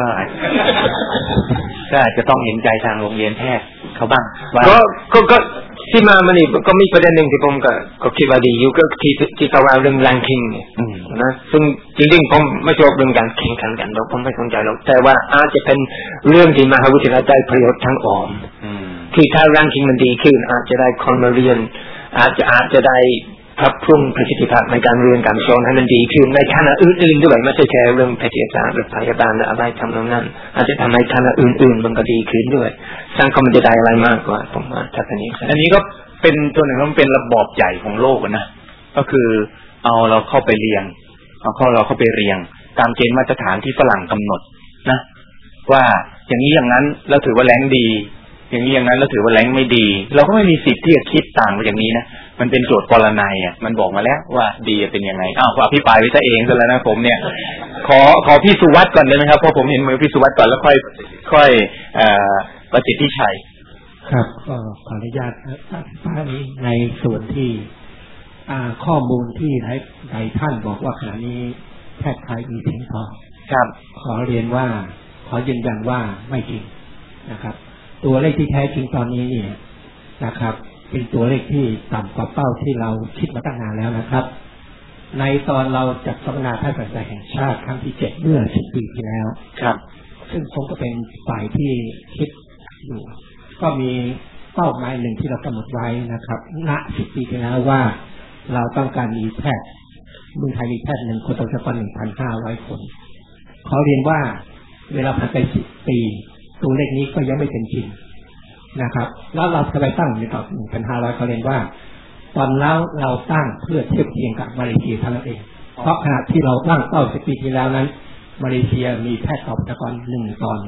[SPEAKER 1] อาจจะต้องเห็นใจทางโรงเรียนแพทย์เขาบ้าง
[SPEAKER 5] ก็ที่มามันนี่ก็มีประเด็นหนึ่งที่ผมก็คิดว่าดีอยู่ก็ที่เขาว่าเรื่อง ranking นะซึ่งจริงๆผมไม่ชอบเรื่องการแข่งขันกันหรอกผมไม่สนใจหรอกแต่ว่าอาจจะเป็นเรื่องที่มหาวิทยาลัยได้ประโยชน์ทั้งอ้อมคือถ้า ranking มันดีขึ้นอาจจะได้คนมาเรียนอาจจะได้ปรับปรุงประสิทธิภาพในการเรียนการสอนให้มันดีขึ้นในคณะอื่นๆด้วยไม่ใช่แค่เรื่องแพทยศาสตร์หรือพยาบาลหรืออะไรทำนองนั้นอาจจะทำให้คณะอื่นๆมันก็ดีขึ้นด้วยสังคมมันจะได้อะไรมากกว่าผมว่าถ้าเป็นนี้
[SPEAKER 1] อันนี้ก็เป็นตัวหนึ่งมันเป็นระบอบใหญ่ของโลกนะก็คือเอาเราเข้าไปเรียงเราเข้าไปเรียงตามเกณฑ์มาตรฐานที่ฝรั่งกำหนดนะว่าอย่างนี้อย่างนั้นแล้วถือว่าแรงดีอย่างนี้อย่างนั้นแล้วถือว่าแรงไม่ดีเราก็ไม่มีสิทธิ์ที่จะคิดต่างไปอย่างนี้นะมันเป็นโจทย์ปรนัยมันบอกมาแล้วว่าดีเป็นยังไงก็อภิปรายไว้ซะเองซะแล้วนะผมเนี่ยขอพี่สุวัฒน์ก่อนได้ไหมครับเพราะผมเห็นมือพี่สุวัฒน์ก่อนแล้วค่อยประสิทธิชัย
[SPEAKER 6] ครับก็ขออนุญาตอภิปรายในส่วนที่ข้อมูลที่หลายท่านบอกว่าขณะนี้แพทย์ไทยมีเพียงพอ
[SPEAKER 5] ครับ
[SPEAKER 6] ขอเรียนว่าขอยืนยันว่าไม่จริงนะครับตัวเลขที่แท้จริงตอนนี้เนี่ยนะครับเป็นตัวเลขที่ต่ำกว่าเป้าที่เราคิดมาตั้งนานแล้วนะครับในตอนเราจัดสัมมนาแพทย์แผนไทยแห่งชาติครั้งที่7เมื่อ10 ปีที่แล้ว
[SPEAKER 5] ครับ
[SPEAKER 6] ซึ่งผมก็เป็นฝ่ายที่คิดอยู่ก็มีเป้าหมายหนึ่งที่เรากำหนดไว้นะครับณ10 ปีที่แล้วว่าเราต้องการมีแพทย์เมืองไทยมีแพทย์1 คนต่อประมาณ 1,500 คนขอเรียนว่าเวลาผ่านไป10 ปีตัวเลขนี้ก็ยังไม่เป็นจริงนะครับแล้วเราจะไปตั้งในต่อ 1,500 เขาเรียนว่าตอนแล้วเราตั้งเพื่อเทียบเคียงกับมาเลเซียเท่านั้นเองเพราะขณะที่เราตั้งเป้า10 ปีที่แล้วนั้นมาเลเซียมีแพทย์ต่อประชากร1 ต่อ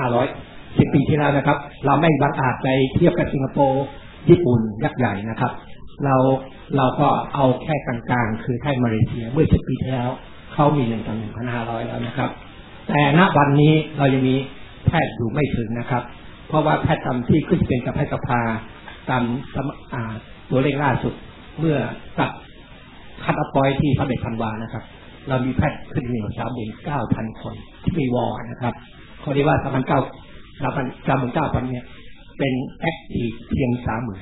[SPEAKER 6] 1,500 10 ปีที่แล้วนะครับเราไม่บังอาจไปเทียบกับสิงคโปร์ญี่ปุ่นยักษ์ใหญ่นะครับเราก็เอาแค่กลางๆคือแค่มาเลเซียเมื่อ10 ปีที่แล้วเขามี1 ต่อ 1,500 แล้วนะครับแต่ณวันนี้เรายังมีแพทย์อยู่ไม่ถึงนะครับเพราะว่าแพทย์ตามที่ขึ้นเป็นกับแพทย์สภาตามตัวเลขล่าสุดเมื่อตัดคัดอัพพอยท์ที่31 ธันวาคมนะครับเรามีแพทย์ขึ้นอยู่ 39,000 คนที่มีวอนะครับเขาเรียกว่า 39,000 เนี่ยเป็นแอคทีฟเพียง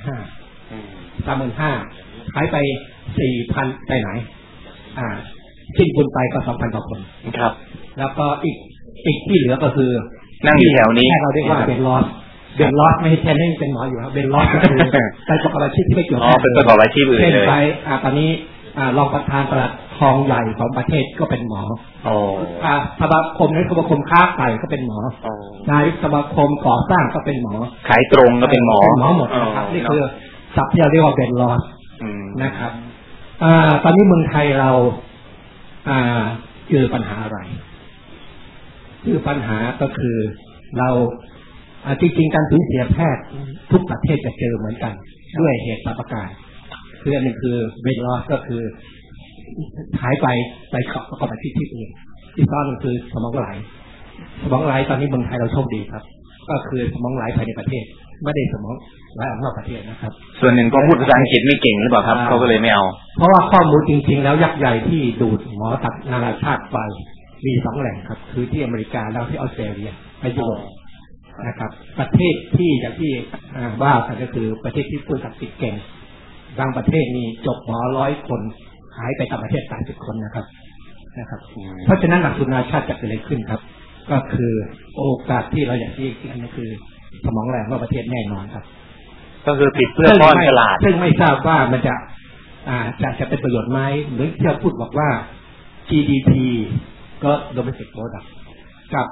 [SPEAKER 6] 35,000 หายไป 4,000 ไปไหนสิ้นบุญไปก็ 2,000 กว่าคน
[SPEAKER 5] ครับ
[SPEAKER 6] แล้วก็อีกที่เหลือก็คือ
[SPEAKER 1] นั่งอยู่แถวนี้
[SPEAKER 6] เราเรียกว่าเป็นลอสไม่ใช่แค่นี้เป็นหมออยู่ครับเป็นลอสก็คือไปประกอบอาชีพที่ไม่เกี่ยว
[SPEAKER 1] เป็นประกอบอาชีพอื่นเลย
[SPEAKER 6] เช่นไปตอนนี้รองประธานตลาดทองใหญ่ของประเทศก็เป็นหมอสมาคมนายกสมาคมค้าไก่ก็เป็นหมอนายกสมาคมก่อสร้างก็เป็นหมอ
[SPEAKER 1] ขายตรงก็เป็นหมอ
[SPEAKER 6] หมดนะครับนี่คือศัพท์ที่เราเรียกว่าเป็นลอสนะครับตอนนี้เมืองไทยเราเจอปัญหาอะไรคือปัญหาก็คือเราจริงๆการสูญเสียแพทย์ทุกประเทศจะเจอเหมือนกันด้วยเหตุประการคืออันหนึ่งคือเวลลอสก็คือหายไปเขาก็มาที่อื่นที่ซ่อนก็คือสมองไหลตอนนี้เมืองไทยเราโชคดีครับก็คือสมองไหลภายในประเทศไม่ได้สมองไหลออกนอกประเทศนะครับ
[SPEAKER 1] ส่วนหนึ่งก็พูดภาษาอังกฤษไม่เก่งหรือเปล่าครับเขาก็เลยไม่เอา
[SPEAKER 6] เพราะว่าข้อมูลจริงๆแล้วยักษ์ใหญ่ที่ดูดหมอตัดนานาชาติไปมี2แหล่งครับคือที่อเมริกาแล้วที่ออสเตรเลียและยุโรปนะครับประเทศที่อย่างที่ว่ากันก็คือประเทศที่พูดศักดิ์เก่งบางประเทศมีจบหมอ100 คนหายไปต่างประเทศ30 คนนะครับเพราะฉะนั้นหลักสูตรนานาชาติจะเกิดอะไรขึ้นครับก็คือโอกาสที่เราอย่างที่นั่นก็คือสมองแหลมว่าประเทศแน่นอนครับ
[SPEAKER 1] ก็คือปิดเพื่อป้อนตลาด
[SPEAKER 6] ซึ่งไม่ทราบว่ามันจะเป็นประโยชน์ไหมเหมือนที่เราพูดบอกว่า GDP ก็ domestic product กับ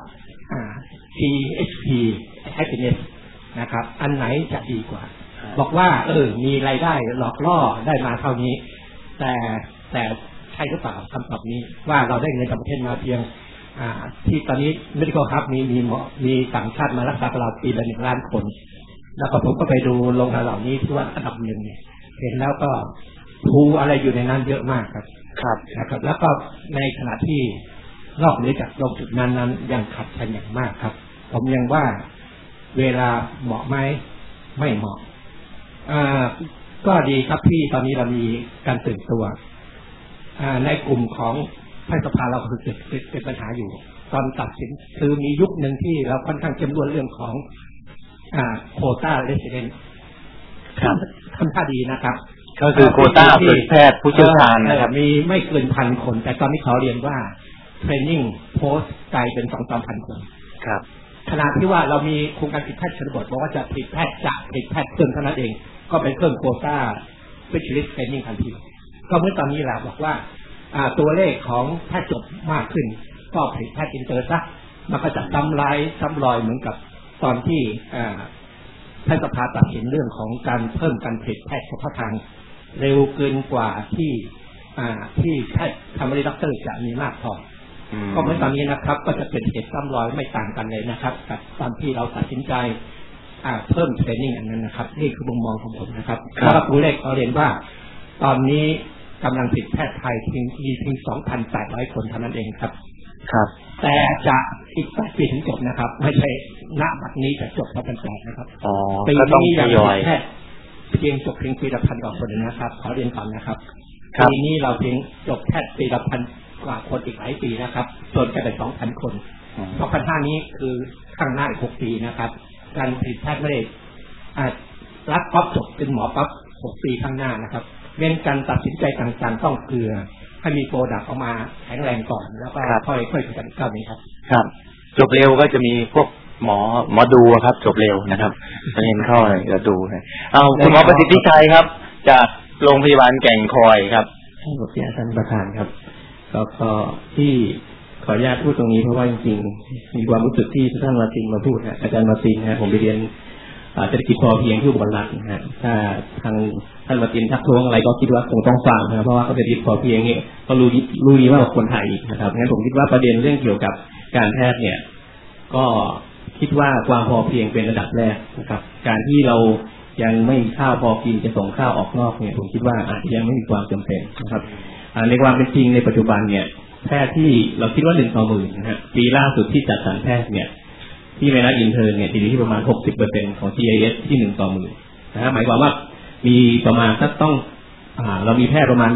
[SPEAKER 6] GHP happiness นะครับอันไหนจะดีกว่าบอกว่ามีรายได้หลอกล่อได้มาเท่านี้แต่ใช่หรือเปล่าคำตอบนี้ว่าเราได้เงินจากประเทศมาเพียงที่ตอนนี้ medical hub มีต่างชาติมารักษาเราปีละ1 ล้านคนแล้วก็ผมก็ไปดูโรงพยาบาลเหล่านี้ที่ว่าอันดับ1เนี่ยเห็นแล้วก็ภูอะไรอยู่ในนั้นเยอะมากครับนะครับแล้วก็ในขณะที่นอกเหนือจากตรงจุดนั้นยังขัดกันอย่างมากครับผมยังว่าเวลาเหมาะไหมไม่เหมาะก็ดีครับที่ตอนนี้เรามีการตื่นตัวในกลุ่มของแพทยสภาเราคือเป็นปัญหาอยู่ตอนตัดสินคือมียุคหนึ่งที่เราค่อนข้างเข้มงวดเรื่องของโควต้าเรสซิเดนต์ทำท่าดีนะครับ
[SPEAKER 1] ก็คือโควต้าฝึกแพทย์ผู้เชี่ยวชาญนะครับ
[SPEAKER 6] มีไม่เกิน1,000 คนแต่ตอนนี้เขาเรียนว่าเทรนนิ่งโพสต์กลายเป็น 2-3,000 คน
[SPEAKER 1] ครับ
[SPEAKER 6] ขณะที่ว่าเรามีโครงการผลิตแพทย์ชนบทบอกว่าจะผลิตแพทย์เพิ่มเท่านั้นเองก็เป็นเพิ่มโควต้า specialist training ทันทีก็เมื่อตอนนี้แหละบอกว่าตัวเลขของแพทย์จบมากขึ้นก็ผลิตแพทย์อินเตอร์ซะมันก็จะซ้ำรอยเหมือนกับตอนที่แพทยสภาตัดสินเรื่องของการเพิ่มการผลิตแพทย์เฉพาะทางเร็วเกินกว่าที่แพทย์ทำให้ด็อกเตอร์จะมีมากพอก็เมื่อตอนนี้นะครับก็จะเป็นเหตุซ้ำรอยไม่ต่างกันเลยนะครับกับตอนที่เราตัดสินใจเพิ่มเทรนนิ่งอันนั้นนะครับนี่คือมุมมองของผมนะครับเพราะตัวเลขเราเรียนว่าตอนนี้กำลังผลิตแพทย์ไทยมีเพียง 2,800 คนเท่านั้นเองครับแต่จะอีก8 ปีถึงจบนะครับไม่ใช่ณบัดนี้จะจบ2008นะครับปีนี้ยังแค่เพียงจบเพียงปีละ 1,000 กว่าคนนะครับขอเรียนก่อนนะครับปีนี้เราเพียงจบแค่ปีละ 1,000 กว่าคนอีกหลายปีนะครับจนจะเป็น 2,000 คน2005นี้คือข้างหน้าอีก6 ปีนะครับการผลิตแพทย์ไม่ได้รับปั๊บจบเป็นหมอปั๊บ6 ปีข้างหน้านะครับเรื่องการตัดสินใจต่างๆต้องเกลือให้มีโปรดักต์ออกมาแข็งแรงก่อนแล้วก็ค่อยๆกันก้าวนี้
[SPEAKER 1] ครับจบเร็วก็จะมีพวกหมอดูครับจบเร็วนะครับเรียนเข้าจะดูเอาคุณหมอประสิทธิชัยครับจากโรงพยาบาลแก่งคอยครับ
[SPEAKER 7] ท่านประธานครับก็ที่ขออนุญาตพูดตรงนี้เพราะว่าจริงๆมีความรู้สึกที่ท่านมาตินมาพูดอาจารย์มาตินผมไปเรียนเศรษฐกิจพอเพียงที่อุบลรัตน์นะฮะถ้าทางท่านมาตินทักท้วงอะไรก็คิดว่าคงต้องฟังนะเพราะว่าเศรษฐกิจพอเพียงเนี่ยก็รู้ดีมากกว่าคนไทยนะครับงั้นผมคิดว่าประเด็นเรื่องเกี่ยวกับการแพทย์เนี่ยก็คิดว่าความพอเพียงเป็นระดับแรกนะครับการที่เรายังไม่มีข้าวพอกินจะส่งข้าวออกนอกเนี่ยผมคิดว่าอาจจะยังไม่มีความจำเป็นนะครับในความเป็นจริงในปัจจุบันเนี่ยแพทย์ที่เราคิดว่า1 ต่อ 10,000นะฮะปีล่าสุดที่จัดสรรแพทย์เนี่ยที่ในนักอินเทอร์เนี่ยอยู่ที่ประมาณ 60% ของ GIS ที่1 ต่อ 10,000นะฮะหมายความว่ามีประมาณสักต้องเรามีแพทย์ประมาณ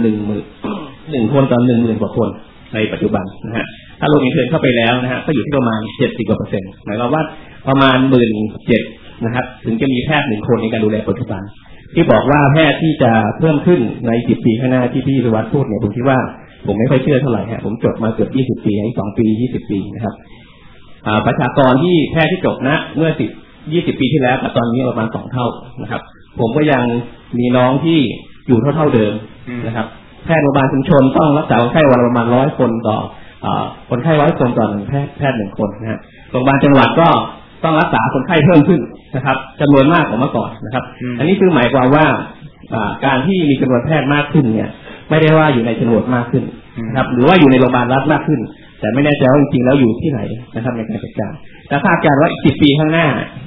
[SPEAKER 7] 1 คนต่อ 10,000 กว่าคนในปัจจุบันนะฮะถ้าลงอินเทอร์เข้าไปแล้วนะฮะก็อยู่ที่ประมาณ70%หมายความว่าประมาณ 17,000 นะครับถึงจะมีแพทย์1 คนในการดูแลปัจจุบันที่บอกว่าแพทย์ที่จะเพิ่มขึ้นใน10 ปีข้างหน้าที่พี่สุวัฒน์พูดเนี่ยผมคิดว่าผมไม่ค่อยเชื่อเท่าไหร่ฮะผมจบมาเกือบ20 ปีให้2 ปี20 ปีนะครับประชากรที่แพทย์ที่จบนะเมื่อ20 ปีที่แล้วกับตอนนี้ประมาณ2 เท่านะครับผมก็ยังมีน้องที่อยู่เท่าเดิมนะครับแพทย์โรงพยาบาลชุมชนต้องรักษาคนไข้วันละประมาณ100 คนต่อคนไข้100 คนต่อ1 แพทย์1 คนนะฮะโรงพยาบาลจังหวัดก็ต้องรักษาคนไข้เพิ่มขึ้นนะครับจำนวนมากกว่าเมื่อก่อนนะครับอันนี้คือหมายความว่าการที่มีจำนวนแพทย์มากขึ้นเนี่ยไม่ได้ว่าอยู่ในชนบทมากขึ้นนะครับหรือว่าอยู่ในโรงพยาบาลรัฐมากขึ้นแต่ไม่แน่ใจว่าจริงๆแล้วอยู่ที่ไหนนะครับในการจัดการแต่คาดการณ์ว่าอีก10 ปีข้างหน้า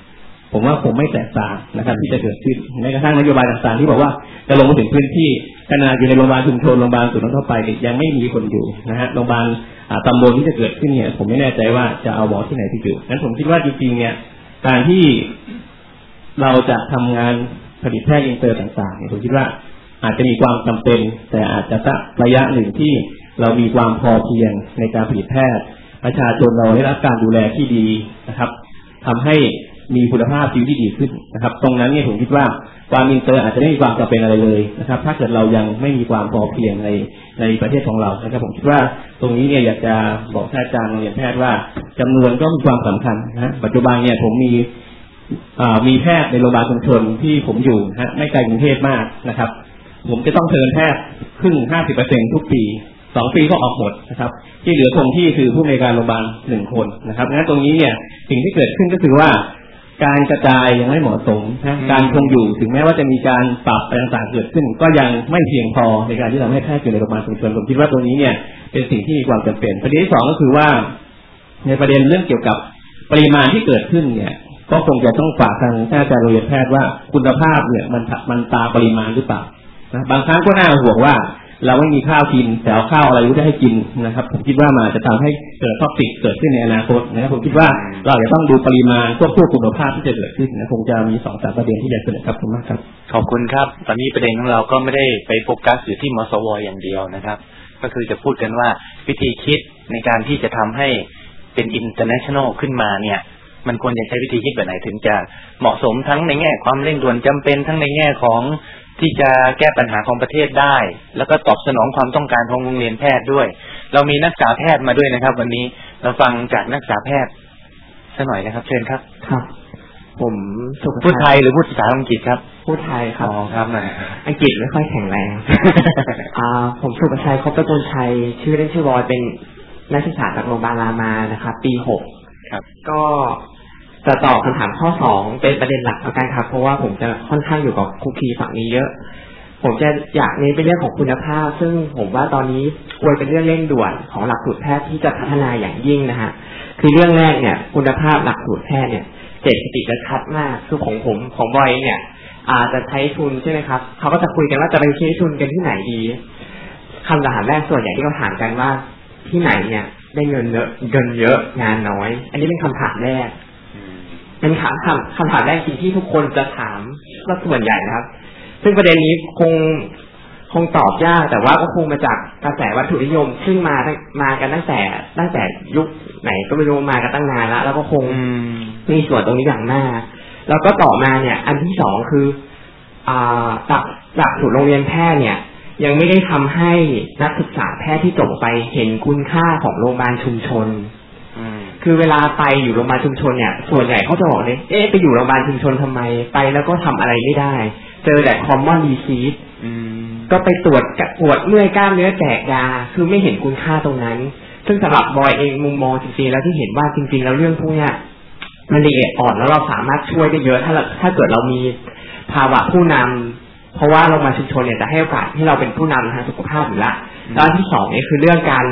[SPEAKER 7] ผมว่าคงไม่แตกต่างนะครับที่จะเกิดขึ้นแม้กระทั่งนโยบายต่างๆที่บอกว่าจะลงมาถึงพื้นที่ขนาดอยู่ในโรงพยาบาลชุมชนโรงพยาบาลศูนย์ทั่วไปยังไม่มีคนอยู่นะฮะโรงพยาบาลตำบลที่จะเกิดขึ้นเนี่ยผมไม่แน่ใจว่าจะเอาหมอที่ไหนที่อยู่งั้นผมคิดว่าจริงๆเนี่ยการที่เราจะทำงานผลิตแพทย์อินเตอร์ต่างๆเนี่ยผมคิดว่าอาจจะมีความจำเป็นแต่อาจจะสักระยะหนึ่งที่เรามีความพอเพียงในการผลิตแพทย์ประชาชนเราได้รับการดูแลที่ดีนะครับทำให้มีคุณภาพชีวิตที่ดีขึ้นนะครับตรงนั้นเนี่ยผมคิดว่าความอินเตอร์อาจจะไม่มีความจำเป็นอะไรเลยนะครับถ้าเกิดเรายังไม่มีความพอเพียงในประเทศของเรานะครับผมคิดว่าตรงนี้เนี่ยอยากจะบอกท่านอาจารย์โรงเรียนแพทย์ว่าจำนวนก็มีความสำคัญนะปัจจุบันเนี่ยผมมีแพทย์ในโรงพยาบาลชุมชนที่ผมอยู่นะไม่ไกลกรุงเทพมากนะครับผมจะต้องเทิร์นแพทย์ครึ่ง 50% ทุกปี2 ปีก็ออกหมดนะครับที่เหลือคงที่คือผู้อำนวยการโรงพยาบาล1 คนนะครับงั้นตรงนี้เนี่ยสิ่งที่เกิดขึ้นก็คือว่าการกระจายยังไม่เหมาะสมนะการคงอยู่ถึงแม้ว่าจะมีการปรับต่างๆเกิดขึ้นก็ยังไม่เพียงพอในการที่เราให้แพทย์อยู่ในโรงพยาบาลชุมชนผมคิดว่าตรงนี้เนี่ยเป็นสิ่งที่มีความจำเป็นประเด็นที่2ก็คือว่าในประเด็นเรื่องเกี่ยวกับปริมาณที่เกิดขึ้นเนี่ยก็คงจะต้องฝากทางอาจารย์โรงเรียนแพทย์ว่าคุณภาพเนี่ยมันตามปริมาณหรือเปล่านะบางครั้งก็น่าห่วงว่าเราไม่มีข้าวกินแต่เอาข้าวอะไรก็ได้ให้กินนะครับผมคิดว่ามันจะทำให้เกิดท็อกซิกเกิดขึ้นในอนาคตนะครับผมคิดว่าเราจะต้องดูปริมาณควบคู่คุณภาพที่จะเกิดขึ้นนะคงจะมี2-3ประเด็นที่อยากเสนอครับขอบคุณมากครับ
[SPEAKER 1] ขอบคุณครับตอนนี้ประเด็นของเราก็ไม่ได้ไปโฟกัสอยู่ที่มสวอย่างเดียวนะครับก็คือจะพูดกันว่าวิธีคิดในการที่จะทำให้เป็น international ขึ้นมาเนี่ยมันควรจะใช้วิธีคิดแบบไหนถึงจะเหมาะสมทั้งในแง่ความเร่งด่วนจำเป็นทั้งในแง่ของที่จะแก้ปัญหาของประเทศได้แล้วก็ตอบสนองความต้องการของโรงเรียนแพทย์ด้วยเรามีนักศึกษาแพทย์มาด้วยนะครับวันนี้เราฟังจากนักศึกษาแพทย์สักหน่อยนะครับเชิญครับ
[SPEAKER 8] ครับผม
[SPEAKER 1] พูดไทยหรือพูดภาษาอังกฤษครับ
[SPEAKER 8] พูดไทยครับ
[SPEAKER 1] อ๋อครับ
[SPEAKER 8] อังกฤษไม่ค่อยแข็งแรง ผมสุประชัยคบประตูชัยชื่อเล่นชื่อบอยเป็นนักศึกษาจากโรงพยาบาลรามานะครับปี6
[SPEAKER 1] ครับ
[SPEAKER 8] ก็จะตอบคำถามข้อ2เป็นประเด็นหลักแล้วกันครับเพราะว่าผมจะค่อนข้างอยู่กับคุกคีฝั่งนี้เยอะผมจะอยากเน้นเป็นเรื่องของคุณภาพซึ่งผมว่าตอนนี้ควรเป็นเรื่องเร่งด่วนของหลักสูตรแพทย์ที่จะพัฒนาอย่างยิ่งนะฮะคือเรื่องแรกเนี่ยคุณภาพหลักสูตรแพทย์เนี่ยเจตคติจะชัดมากคือของบอยเนี่ยจะใช้ทุนใช่ไหมครับเขาก็จะคุยกันว่าจะไปใช้ทุนกันที่ไหนดีคำถามแรกส่วนใหญ่ที่เขาถามกันว่าที่ไหนเนี่ยได้เงินเยอะงานน้อยอันนี้เป็นคำถามแรกเป็นคำถามแรกที่ทุกคนจะถามก็ส่วนใหญ่นะครับซึ่งประเด็นนี้คงตอบยากแต่ว่าก็คงมาจากกระแสวัตถุนิยมซึ่งมากันตั้งแต่ยุคไหนก็ไม่รู้มากันตั้งนานแล้วก็คงมีส่วนตรงนี้อย่างมากแล้วก็ต่อมาเนี่ยอันที่2คือหลักสูตรโรงเรียนแพทย์เนี่ยยังไม่ได้ทำให้นักศึกษาแพทย์ที่จบไปเห็นคุณค่าของโรงพยาบาลชุมชนคือเวลาไปอยู่โรงพยาบาลชุมชนเนี่ยส่วนใหญ่เขาจะบอกเลยไปอยู่โรงพยาบาลชุมชนทำไมไปแล้วก็ทำอะไรไม่ได้เจอแต่ common disease ก็ไปตรวจปวดเมื่อยกล้ามเนื้อแจกยาคือไม่เห็นคุณค่าตรงนั้นซึ่งสำหรับบอยเองมุมมองจริงๆแล้วที่เห็นว่าจริงๆแล้วเรื่องพวกเนี้ยมันละเอียดอ่อนแล้วเราสามารถช่วยได้เยอะถ้าเกิดเรามีภาวะผู้นำเพราะว่าโรงพยาบาลชุมชนเนี่ยจะให้โอกาสให้เราเป็นผู้นำทางสุขภาพอยู่ละแล้วอันที่2นี่คือเรื่องการ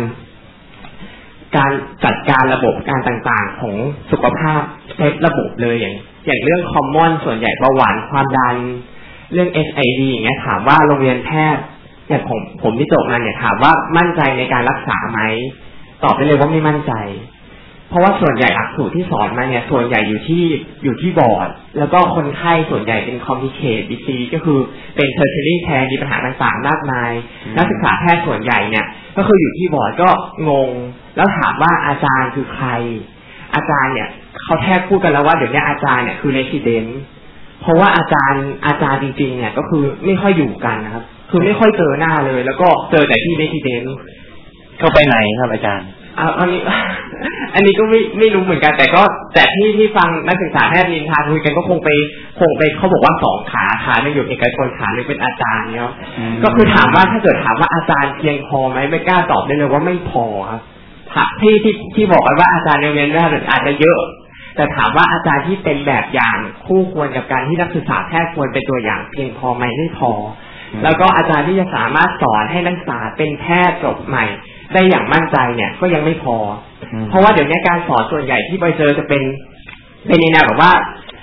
[SPEAKER 8] จัดการระบบการต่างๆของสุขภาพเซตระบบเลยอย่างเรื่องคอมมอนส่วนใหญ่เบาหวานความดันเรื่อง SID อย่างเงี้ยถามว่าโรงเรียนแพทย์อย่างผมที่จบมาเนี่ยถามว่ามั่นใจในการรักษาไหมตอบได้เลยว่าไม่มั่นใจเพราะว่าส่วนใหญ่หลักสูตรที่สอนมาเนี่ยส่วนใหญ่อยู่ที่บอร์ดแล้วก็คนไข้ส่วนใหญ่เป็น complicated disease ก็คือเป็น tertiary care มีปัญหาต่างๆมากมายนักศึกษาแพทย์ส่วนใหญ่เนี่ยก็คืออยู่ที่บอร์ดก็งงแล้วถามว่าอาจารย์คือใครอาจารย์เนี่ยเขาแทบพูดกันแล้วว่าเดี๋ยวนี้อาจารย์เนี่ยคือ resident เพราะว่าอาจารย์จริงๆเนี่ยก็คือไม่ค่อยอยู่กันนะครับคือไม่ค่อยเจอหน้าเลยแล้วก็เจอแต่ที่ resident
[SPEAKER 1] เข้าไปไหนครับอาจารย์
[SPEAKER 8] อันนี้ก็ไม่รู้เหมือนกันแต่ที่ฟังนักศึกษาแพทย์นินทาคุยกันก็คงไปเขาบอกว่า2ขาหนึ่งอยู่เอกชนขาหนึ่งเป็นอาจารย์เนี่ยก็คือถามว่าถ้าเกิดถามว่าอาจารย์เพียงพอไหมไม่กล้าตอบได้เลยว่าไม่พอครับที่บอกกันว่าอาจารย์เรียนได้อาจจะเยอะแต่ถามว่าอาจารย์ที่เป็นแบบอย่างคู่ควรกับการที่นักศึกษาแพทย์ควรเป็นตัวอย่างเพียงพอไหมไม่พอแล้วก็อาจารย์ที่จะสามารถสอนให้นักศึกษาเป็นแพทย์จบใหม่ได้อย่างมั่นใจเนี่ยก็ยังไม่พอเพราะว่าเดี๋ยวนี้การสอนส่วนใหญ่ที่ไปเจอจะเป็นในแนวแบบว่า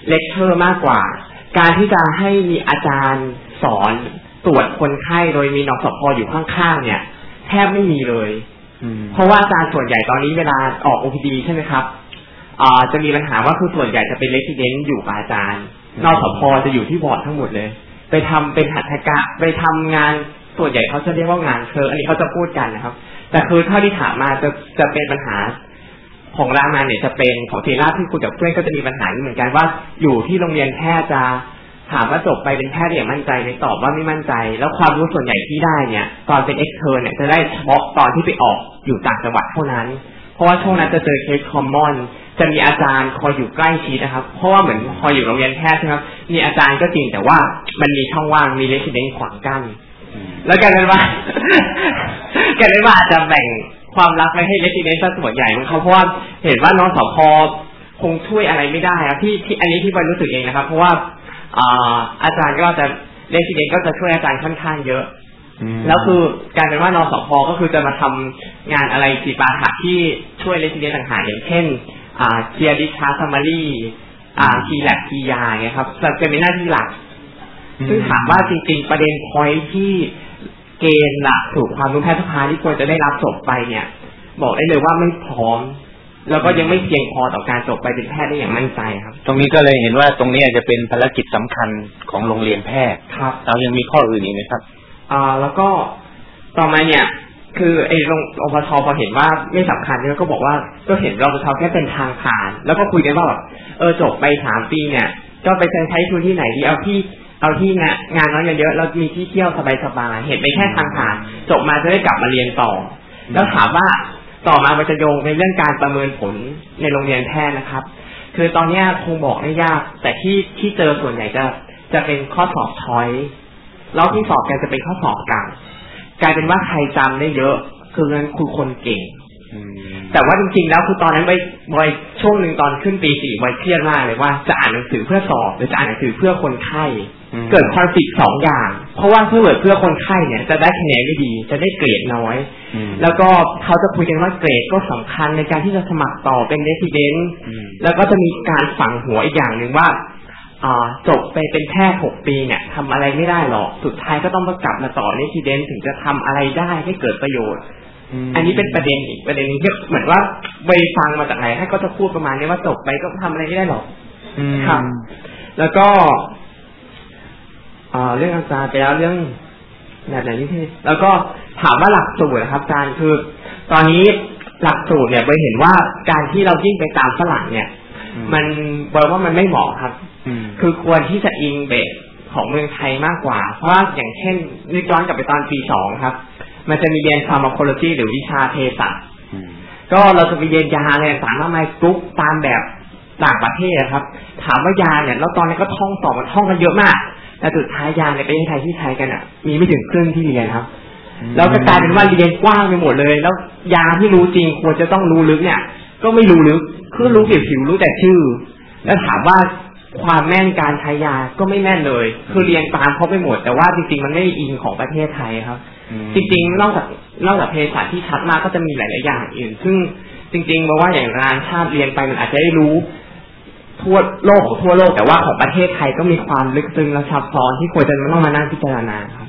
[SPEAKER 8] เลคเชอร์มากกว่าการที่จะให้มีอาจารย์สอนตรวจคนไข้โดยมีนสพอยู่ข้างๆเนี่ยแทบไม่มีเลยเพราะว่าอาจารย์ส่วนใหญ่ตอนนี้เวลาออก OPD ใช่ไหมครับจะมีปัญหาว่าคือส่วนใหญ่จะเป็น resident อยู่กับอาจารย์นสพจะอยู่ที่วอร์ดทั้งหมดเลยไปทำเป็นหัตถกะไปทำงานส่วนใหญ่เขาจะเรียกว่างานเชิงอันนี้เขาจะพูดกันนะครับแต่คือเท่าที่ถามมาจะเป็นปัญหาของรามาเนี่ยจะเป็นของศิริราชที่คุยกับเพื่อนก็จะมีปัญหาเหมือนกันว่าอยู่ที่โรงเรียนแพทย์จะถามว่าจบไปเป็นแพทย์อย่างมั่นใจไหมตอบว่าไม่มั่นใจแล้วความรู้ส่วนใหญ่ที่ได้เนี่ยตอนเป็นเอ็กเทอร์เนี่ยจะได้เฉพาะตอนที่ไปออกอยู่ต่างจังหวัดเท่านั้นเพราะว่าช่วงนั้นจะเจอเคสคอมมอนจะมีอาจารย์คอยอยู่ใกล้ชิดนะครับเพราะว่าเหมือนคอยอยู่โรงเรียนแพทย์ใช่ไหมครับมีอาจารย์ก็จริงแต่ว่ามันมีช่องว่างมีเรสซิเดนต์ขวางกั้นแล้วกันนั้นว่าอาจจะแบ่งความรักไว้ให้เรสซิเดนต์ส่วนใหญ่ของเขาเพราะว่าเห็นว่านสพคงช่วยอะไรไม่ได้ครับที่อันนี้ที่บอยรู้สึกเองนะครับเพราะว่าอาจารย์ก็จะเรสซิเดนต์ก็จะช่วยอาจารย์ค่อนข้างเยอะแล้วคือการเป็นว่านสพก็คือจะมาทำงานอะไรจิปาถะที่ช่วยเรสซิเดนต์ต่างๆอย่างเช่นเชียร์ดิชาร์ซัมมารีคีแลบคียาเนี่ยครับจะเป็นหน้าที่หลักซึ่งถามว่าจริงๆประเด็นพอยท์ที่เกณฑ์หลักถูกความรู้แพทยสภาที่ควรจะได้รับจบไปเนี่ยบอกได้เลยว่าไม่พร้อมแล้วก็ยังไม่เพียงพอต่อการจบไปเป็นแพทย์ได้อย่างมั่นใจครับ
[SPEAKER 1] ตรงนี้ก็เลยเห็นว่าตรงนี้อาจจะเป็นภารกิจสำคัญของโรงเรียนแพทย์
[SPEAKER 8] ครับ
[SPEAKER 1] เรายังมีข้ออื่นอีกไหมครับ
[SPEAKER 8] แล้วก็ต่อมาเนี่ยคือไอ้โรงปชพอเห็นว่าไม่สำคัญเนี่ยก็บอกว่าก็เห็นรปชแค่เป็นทางผ่านแล้วก็คุยกันว่าแบบจบไป3 ปีเนี่ยก็ไปใช้ทุนที่ไหนดีเอาที่งานน้อยเยอะแล้วมีที่เที่ยวสบายๆเห็นไปแค่ทางผ่านจบมาจะได้กลับมาเรียนต่อแล้วถามว่าต่อมามันจะโยงในเรื่องการประเมินผลในโรงเรียนแพทย์นะครับคือตอนนี้คงบอกไม่ยากแต่ที่เจอส่วนใหญ่จะเป็นข้อสอบช้อยแล้วที่สอบกันจะเป็นข้อสอบกลายเป็นว่าใครจำได้เยอะคืองั้นคือคนเก่งแต่ว่าจริงๆแล้วคือตอนนั้นบอยช่วงหนึ่งตอนขึ้นปี4บอยเครียดมากเลยว่าจะอ่านหนังสือเพื่อสอบหรือจะอ่านหนังสือเพื่อคนไข้เกิดคอนฟลิกต์2 อย่างเพราะว่าเพื่อคนไข้เนี่ยจะได้คะแนนไม่ดีจะได้เกรดน้อยแล้วก็เขาจะคุยกันว่าเกรดก็สำคัญในการที่จะสมัครต่อเป็นเรสซิเดนต์แล้วก็จะมีการฝังหัวอีกอย่างหนึ่งว่าจบไปเป็นแพทย์6 ปีเนี่ยทำอะไรไม่ได้หรอกสุดท้ายก็ต้องกลับมาต่อเรสซิเดนต์ถึงจะทำอะไรได้ให้เกิดประโยชน์อันนี้เป็นประเด็นอีกประเด็นนึงที่เหมือนว่าไปฟังมาจากไหนให้ก็จะพูดประมาณนี้ว่าจบไปก็ทำอะไรไม่ได้หรอกครับแล้วก็เรื่องอาจารย์ไปแล้วเรื่องแบบไหนที่แล้วก็ถามว่าหลักสูตรครับอาจารย์คือตอนนี้หลักสูตรเนี่ยไปเห็นว่าการที่เรายิ่งไปตามฝรั่งเนี่ยมันบอกว่ามันไม่เหมาะครับคือควรที่จะอิงเบสของเมืองไทยมากกว่าเพราะอย่างเช่นนึกย้อนกลับไปตอนปี2ครับมันจะมีเรียน pharmacology หรือวิชาเภสัชก็เราจะไปเรียนยาอะไรต่างๆมากมายทุกตามแบบต่างประเทศครับถามว่ายาเนี่ยแล้วตอนนี้ก็ท่องสอบมันท่องกันเยอะมากแต่สุดท้ายยาในประเทศไทยที่ใช้กันมีไม่ถึงครึ่งที่เรียนครับแล้วก็กลายเป็นว่าเรียนกว้างไปหมดเลยแล้วยาที่รู้จริงควรจะต้องรู้ลึกเนี่ยก็ไม่รู้ลึกคือรู้ผิวรู้แต่ชื่อแล้วถามว่าความแม่นการใช้ยาก็ไม่แม่นเลยคือเรียนตามเขาไปหมดแต่ว่าจริงๆมันไม่อิงของประเทศไทยครับจริงๆนอกจากเภสัชที่ชัดมากก็จะมีหลายๆอย่างอื่นซึ่งจริงๆมาว่าอย่างงานชาติเรียนไปมันอาจจะได้รู้ทั่วโลกของทั่วโลกแต่ว่าของประเทศไทยก็มีความลึกซึ้งและซับซ้อนที่ควรจะต้องมานั่งพิจารณาครับ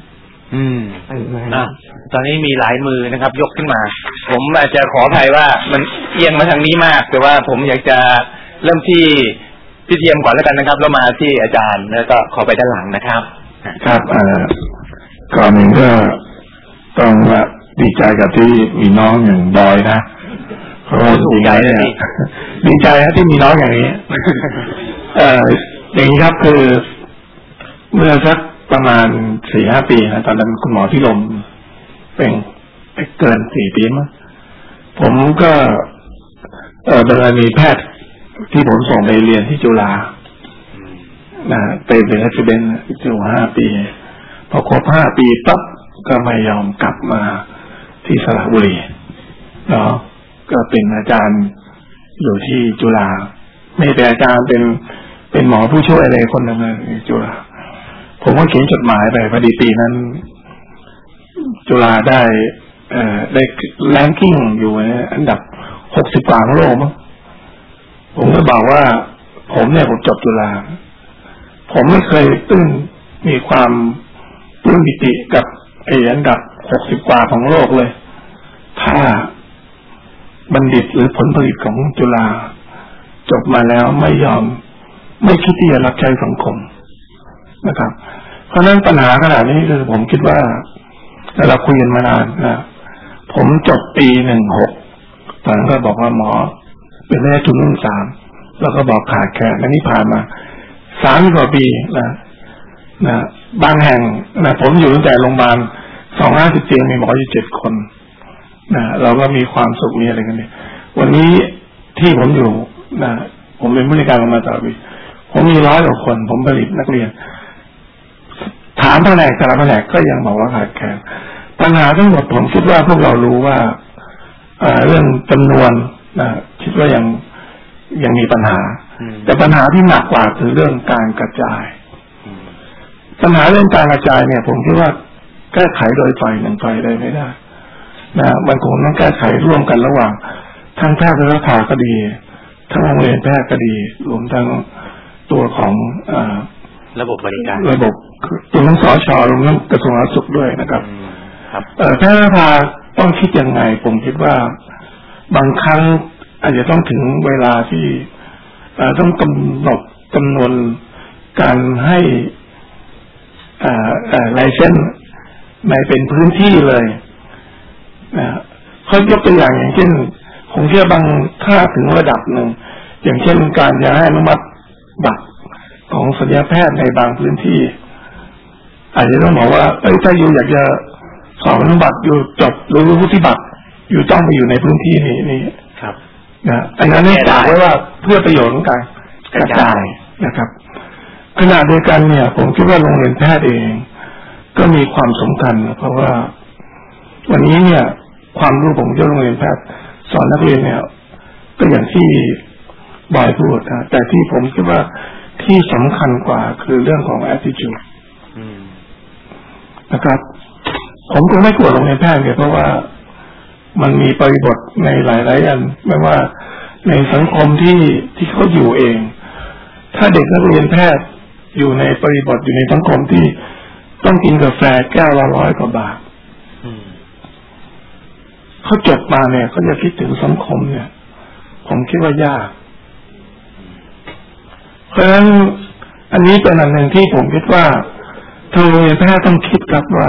[SPEAKER 1] ตอนนี้มีหลายมือนะครับ ยกขึ้นมาผมอาจจะขออภัยว่ามันเอียงมาทางนี้มากแต่ว่าผมอยากจะเริ่มที่พี่เทียมก่อนแล้วกันนะครับแล้วมาที่อาจารย์แล้วก็ขอไปด้านหลังนะครับ
[SPEAKER 4] ครับก่อนหนึ่งก็ต้องดีใจกับที่มีน้องอย่างบอยนะเพราะว่าจริงๆเนี่ยดีใจนะที่มีน้องอย่างนี้อย่างนี้ครับคือเมื่อสักประมาณ 4-5 ปีนะตอนนั้นคุณหมอที่ลมเป็นเกิน4 ปีมั้งผมก็โดยมีแพทย์ที่ผมส่งไปเรียนที่จุฬาไปเป็นเรสซิเดนต์อยู่5 ปีพอครบ5 ปีปั๊บก็ไม่ยอมกลับมาที่สระบุรีเนาะก็เป็นอาจารย์อยู่ที่จุฬาไม่เป็นอาจารย์เป็นหมอผู้ช่วยอะไรคนหนึ่งในจุฬาผมก็เขียนจดหมายไปพอดีปีนั้นจุฬาได้แรงกิ้งอยู่อันดับ60 กว่าของโลกมั้งผมก็บอกว่า
[SPEAKER 9] ผมจบจุฬาผมไม่เคยมีความปลื้มปิติกับอันดับ60 กว่าของโลกเลยถ้าบัณฑิตหรือผลผลิตของจุฬาจบมาแล้วไม่คิดที่จะรับใช้สังคมนะครับเพราะนั้นปัญหาขนาดนี้คือผมคิดว่าเราคุยกันมานานนะผมจบปี16ตอนนั้นก็บอกว่าหมอเป็นแม่ทุนรุ่น3แล้วก็บอกขาดแคลนและนี่ผ่านมา30 กว่าปีนะบางแห่งนะผมอยู่ตั้งแต่โรงพยาบาล250 เตียงมีหมออยู่7 คนนะเราก็มีความสุขมีอะไรกันเนี่ยวันนี้ที่ผมอยู่นะผมเป็นผู้ในการมาตลอดปีผมมี100 กว่าคนผมผลิตนักเรียนถามแผนกแต่ละแผนกก็ยังบอกว่าขาดแคลนปัญหาทั้งหมดผมคิดว่าพวกเรารู้ว่าเรื่องจำนวนนะคิดว่ายังมีปัญหาแต่ปัญหาที่หนักกว่าคือเรื่องการกระจายปัญหาเรื่องการกระจายเนี่ยผมคิดว่าแก้ไขโดยฝ่ายหนึ่งฝ่ายใดไม่ได้นะมันคงต้องแก้ไขร่วมกันระหว่างทั้งแพทย์และสภาก็ดีทั้งโรงเรียนแพทย์ก็ดีรวมทั้งตัวของ
[SPEAKER 5] ระบบบริการ
[SPEAKER 9] ระบบตัวทั้งสช.รวมทั้งกระทรวงสาธารณสุขด้วยนะครับแพทย์และสภาต้องคิดยังไงผมคิดว่าบางครั้งอาจจะต้องถึงเวลาที่ต้องกำหนดจำนวนการให้ไลเซนส์ในเป็นพื้นที่เลยเขายกตัวอย่างเช่นผมเชื่อบางถ้าถึงระดับหนึ่งอย่างเช่นการจะให้อนุมัติบัตรของศัลยแพทย์ในบางพื้นที่อาจจะต้องบอกว่าถ้าอยู่อยากจะสอบอนุบัติอยู่จบหรือวุฒิบัตรอยู่ต้องไปอยู่ในพื้นที่นี้
[SPEAKER 5] ครับ
[SPEAKER 9] อันนั้นนี่กล่าวไว้ว่าเพื่อประโยชน์ของการกระจายนะครับขณะเดียวกันเนี่ยผมคิดว่าโรงเรียนแพทย์เองก็มีความสำคัญเพราะว่าวันนี้เนี่ยความรู้ผมที่โรงเรียนแพทย์สอนนักเรียนเนี่ยก็อย่างที่บอยพูดนะแต่ที่ผมคิดว่าที่สำคัญกว่าคือเรื่องของ attitude นะครับผมก็ไม่กลัวโรงเรียนแพทย์เพราะว่ามันมีบริบทในหลายๆอันไม่ว่าในสังคมที่เขาอยู่เองถ้าเด็กนักเรียนแพทย์อยู่ในบริบทอยู่ในสังคมที่ต้องกินกาแฟแก้วละ100 กว่าบาทเขาจบมาเนี่ยเขาจะคิดถึงสังคมเนี่ยผมคิดว่ายากเพราะฉะนั้นอันนี้เป็นอันหนึ่งที่ผมคิดว่าทางโรงเรียนแพทย์ต้องคิดครับว่า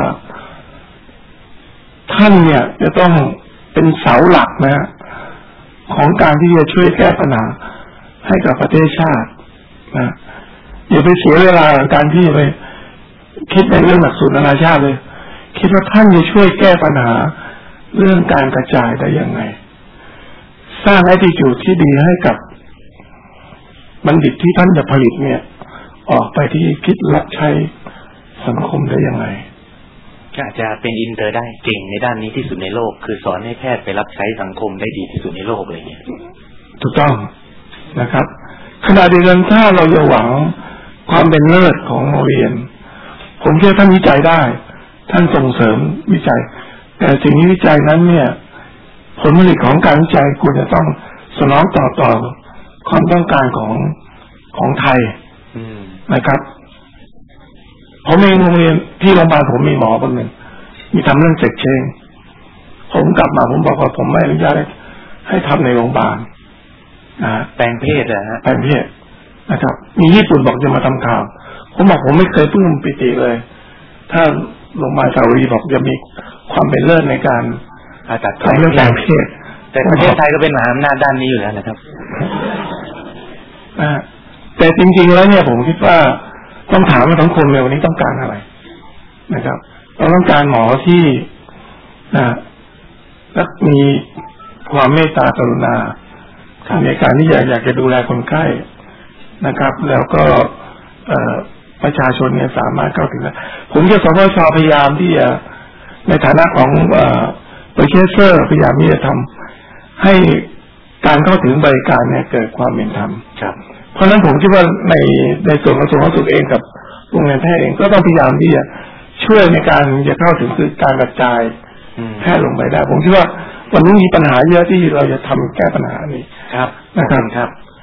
[SPEAKER 9] ท่านเนี่ยจะต้องเป็นเสาหลักนะของการที่จะช่วยแก้ปัญหาให้กับประเทศชาตินะอย่าไปเสียเวลากับการที่ไปคิดในเรื่องหลักสูตรนานาชาติเลยคิดว่าท่านจะช่วยแก้ปัญหาเรื่องการกระจายได้ยังไงสร้าง attitude ที่ดีให้กับบัณฑิตที่ท่านจะผลิตเนี่ยออกไปที่คิดรับใช้สังคมได้ยังไง
[SPEAKER 5] อาจจะเป็นอินเตอร์ได้เก่งในด้านนี้ที่สุดในโลกคือสอนให้แพทย์ไปรับใช้สังคมได้ดีที่สุดในโลกอะไรเงี้ย
[SPEAKER 9] ถูกต้องนะครับขณะเดียวกันถ้าเราจะหวังความเป็นเลิศของโรงเรียนผมเชื่อท่านวิจัยได้ท่านส่งเสริมวิจัยแต่สิ่งที่วิจัยนั้นเนี่ยผลผลิตของการวิจัยควรจะต้องสนองต่อความต้องการของไทยนะครับผมเองโรงเรียนที่โรงพยาบาลผมมีหมอคนหนึ่งมีทำเรื่องเซ็กเชงผมกลับมาผมบอกว่าผมไม่อนุญาตให้ทำในโรงพยาบาล
[SPEAKER 5] แปลงเพศนะฮะ
[SPEAKER 9] แปลงเพศนะครับมีญี่ปุ่นบอกจะมาทำข่าวผมบอกผมไม่เคยปลื้มปิติเลยถ้าโรงพยาบาลซาอุดีบอกจะมีความเป็นเลิศในการทำเรื่องแปลงเพศ
[SPEAKER 5] แต่ประเทศไทยก็เป็นมหาอำนาจด้านนี้อยู่แล้วนะครับ
[SPEAKER 9] แต่จริงๆแล้วเนี่ยผมคิดว่าต้องถามว่าสังคมในวันนี้ต้องการอะไรนะครับเราต้องการหมอที่และมีความเมตตากรุณาในการที่อยากจะดูแลคนไข้นะครับแล้วก็ประชาชนเนี่ยสามารถเข้าถึงได้ผมจะสปช.พยายามที่จะในฐานะของโปรเฟสเซอร์พยายามที่จะทำให้การเข้าถึงบริการเนี่ยเกิดความเป็นธรรมเพราะฉะนั้นผมคิดว่าในส่วนของกระทรวงสาธารณสุขเองกับโรงเรียนแพทย์เองก็ต้องพยายามที่จะช่วยในการจะเข้าถึงคือการกระจายแพทย์ลงไปได้ผมคิดว่าวันนี้มีปัญหาเยอะที่เราจะทำแก้ปัญหานี้นะครับ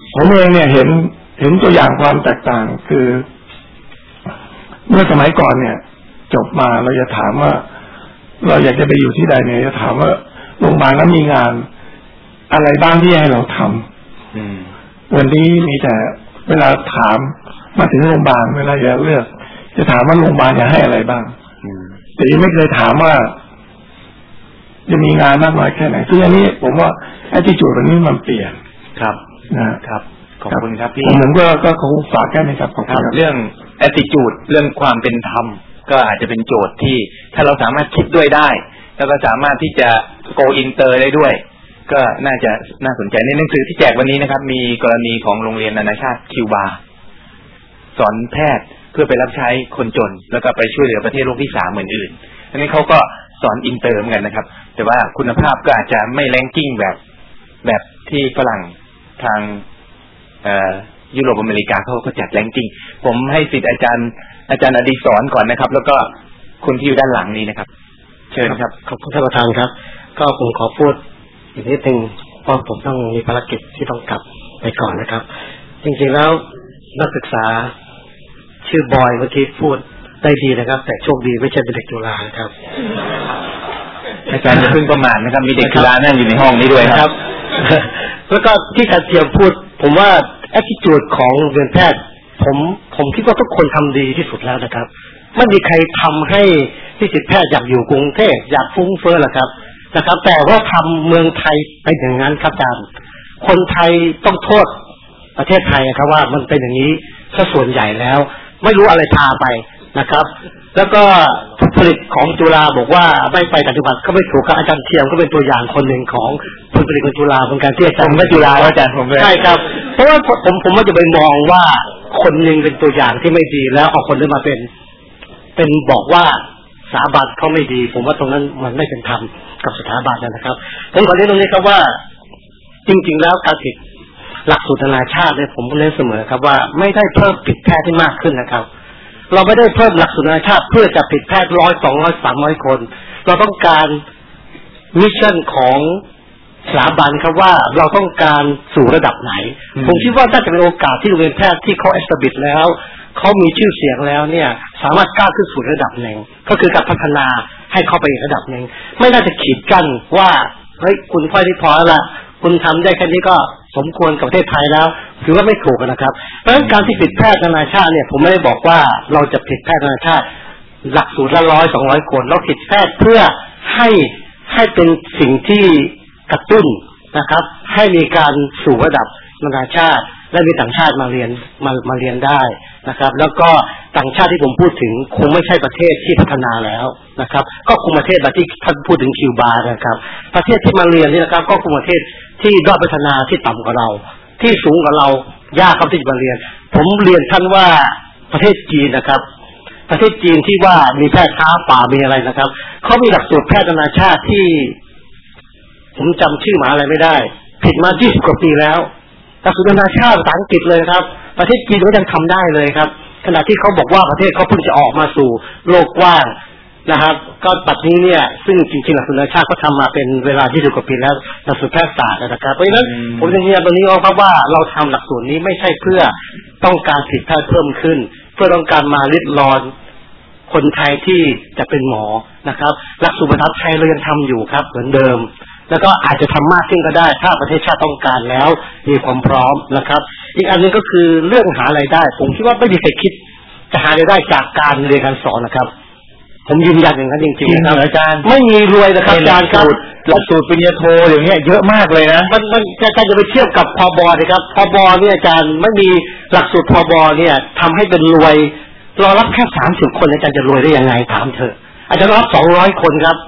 [SPEAKER 9] ผมเองเนี่ยเห็นตัวอย่างความแตกต่างคือเมื่อสมัยก่อนเนี่ยจบมาเราจะถามว่าเราอยากจะไปอยู่ที่ใดเนี่ยจะถามว่าโรงพยาบาลนั้นมีงานอะไรบ้างที่ให้เราทำวันนี้มีแต่เวลาถามมาถึงโรงพยาบาลเวลาจะเลือกจะถามว่าโรงพยาบาลจะให้อะไรบ้างแต่ยังไม่เคยถามว่าจะมีงานมากน้อยแค่ไหนซึ่งอันนี้ผมว่าattitudeวันนี้มันเปลี่ยน
[SPEAKER 1] ครับนะครับขอบคุณครับพี่
[SPEAKER 9] ผมก็คงฝากแค่นี้ครับ
[SPEAKER 1] เรื่องattitudeเรื่องความเป็นธรรมก็อาจจะเป็นโจทย์ที่ถ้าเราสามารถคิดด้วยได้แล้วก็สามารถที่จะ go inter ได้ด้วยก็น่าจะน่าสนใจในหนังสือที่แจกวันนี้นะครับมีกรณีของโรงเรียนนานาชาติคิวบาสอนแพทย์เพื่อไปรับใช้คนจนแล้วก็ไปช่วยเหลือประเทศโลกที่3อื่นๆอันนี้เขาก็สอนอินเตอร์เหมือนกันนะครับแต่ว่าคุณภาพก็อาจจะไม่แรงกิ้งแบบที่ฝรั่งทางยุโรปอเมริกาเขาก็จัดแรงกิ้งผมให้สิทธิ์อาจารย์อดิศรก่อนนะครับแล้วก็คุณที่อยู่ด้านหลังนี้นะครับเชิญครับ
[SPEAKER 10] ขอบคุณท่านประธานครับก็ผมขอพูดอีกนิดนึงเพราะผมต้องมีภารกิจที่ต้องกลับไปก่อนนะครับจริงๆแล้วนักศึกษาชื่อบอยเมื่อกี้พูดได้ดีนะครับแต่โชคดีไม่ใช่เป็นเด็กจุฬาครับ
[SPEAKER 1] อาจารย์จะพึ่งประมาทนะครับมีเด็กจุฬานั่งอยู่ในห้องนี้ด้วยครับ
[SPEAKER 10] แล้วก็ที่อาจารย์เทียมพูดผมว่าattitudeของเรียนแพทย์ผมคิดว่าทุกคนทำดีที่สุดแล้วนะครับไม่มีใครทำให้นิสิตแพทย์อยากอยู่กรุงเทพอยากฟุ้งเฟ้อหรอกครับแต่ว่าทำเมืองไทยเป็นอย่างนั้นครับอาจารย์คนไทยต้องโทษประเทศไทยครับว่ามันเป็นอย่างนี้ซะส่วนใหญ่แล้วไม่รู้อะไรพาไปนะครับแล้วก็ผู้ผลิตของจุฬาบอกว่าไม่ไปปฏิบัติก็ไม่ถูกครับอาจารย์เทียมก็เป็นตัวอย่างคนหนึ่งของผู้ผลิตของจุฬาเหมือนกันที่อาจารย์
[SPEAKER 1] ไม่จุฬาอาจารย์ผม
[SPEAKER 10] ใช่ครับเพราะว่าผมว่าจะไปมองว่าคนหนึ่งเป็นตัวอย่างที่ไม่ดีแล้วเอาคนนึงมาเป็นบอกว่าสถาบันเขาไม่ดีผมว่าตรงนั้นมันไม่เป็นธรรมกับสถาบันนะครับผมขอเรียนตรงนี้ครับว่าจริงๆแล้วการติดหลักสูตรนานาชาติเนี่ยผมเน้นเสมอครับว่าไม่ได้เพิ่มผิดแพทย์ที่มากขึ้นนะครับเราไม่ได้เพิ่มหลักสูตรนานาชาติเพื่อจะผิดแพทย์100 200 300คนเราต้องการมิชชั่นของสถาบันครับว่าเราต้องการสู่ระดับไหนผมคิดว่าน่าจะเป็นโอกาสที่โรงเรียนแพทย์ที่เขา establish แล้วเขามีชื่อเสียงแล้วเนี่ยสามารถก้าวขึ้นสู่ระดับหนึ่งก็คือการพัฒนาให้เข้าไปอีกระดับหนึ่งไม่น่าจะขีดกั้นว่าเฮ้ยคุณค่อยที่พอละคุณทำได้แค่นี้ก็สมควรกับประเทศไทยแล้วถือว่าไม่ถูกนะครับเพราะฉะนั้นการที่ผิดแพทย์นานาชาติเนี่ยผมไม่ได้บอกว่าเราจะผิดแพทย์นานาชาติหลักสูตรละ100 200คนเราผิดแพทย์เพื่อให้เป็นสิ่งที่กระตุ้นนะครับให้มีการสู่ระดับนานาชาติและมีต่างชาติมาเรียนได้นะครับแล้วก็ต่างชาติที่ผมพูดถึงคงไม่ใช่ประเทศที่พัฒนาแล้วนะครับก็คงประเทศแบบที่ท่านพูดถึงคิวบานะครับประเทศที่มาเรียนนี่นะครับก็คงประเทศที่ด้อยพัฒนาที่ต่ำกว่าเราที่สูงกว่าเรายากครับที่จะมาเรียนผมเรียนท่านว่าประเทศจีนนะครับประเทศจีนที่ว่ามีแพทย์ค้าป่ามีอะไรนะครับเขามีหลักสูตรแพทย์นานาชาติที่ผมจำชื่อหมาอะไรไม่ได้ผิดมา20 กว่าปีแล้วหลักสูตรนานาชาติภาษาอังกฤษเลยครับประเทศจีนก็ยังทำได้เลยครับขณะที่เขาบอกว่าประเทศเขาเพิ่งจะออกมาสู่โลกกว้างนะครับก็ปัจจุบันเนี่ยซึ่งจริงๆหลักสูตรนานาชาติก็ทำมาเป็นเวลา20 กว่าปีแล้วหลักสูตรแพทยศาสตร์นะครับเพราะฉะนั้นผมจะยืนยันตรงนี้ครับว่าเราทำหลักสูตรนี้ไม่ใช่เพื่อต้องการผิดแพทย์เพิ่มขึ้นเพื่อต้องการมาริดรอนคนไทยที่จะเป็นหมอนะครับหลักสูตรประทับไทยเรายังทำอยู่ครับเหมือนเดิมแล้วก็อาจจะทำมากขึ้นก็ได้ถ้าประเทศชาติต้องการแล้วมีความพร้อมนะครับอีกอันนึงก็คือเรื่องหารายได้ผมคิดว่าไม่มีใครคิดจะหารายได้จากการเรียนการสอนนะครับผมยืนยันอย่างนั้นจริงๆนะครับ
[SPEAKER 1] อาจารย์
[SPEAKER 10] ไม่มีรวยนะครับอาจารย์ครับ
[SPEAKER 1] หลักสูตรปริญญาโทอย่างเงี้ยเยอะมากเลยนะ
[SPEAKER 10] มันอาจารย์จะไปเทียบกับพบนะครับพบเนี่ยอาจารย์ไม่มีหลักสูตรพบเนี่ยทำให้เป็นรวยรอรับแค่30 คนอาจารย์จะรวยได้ยังไงถามเถอะอาจารย์รับ200 คนครับ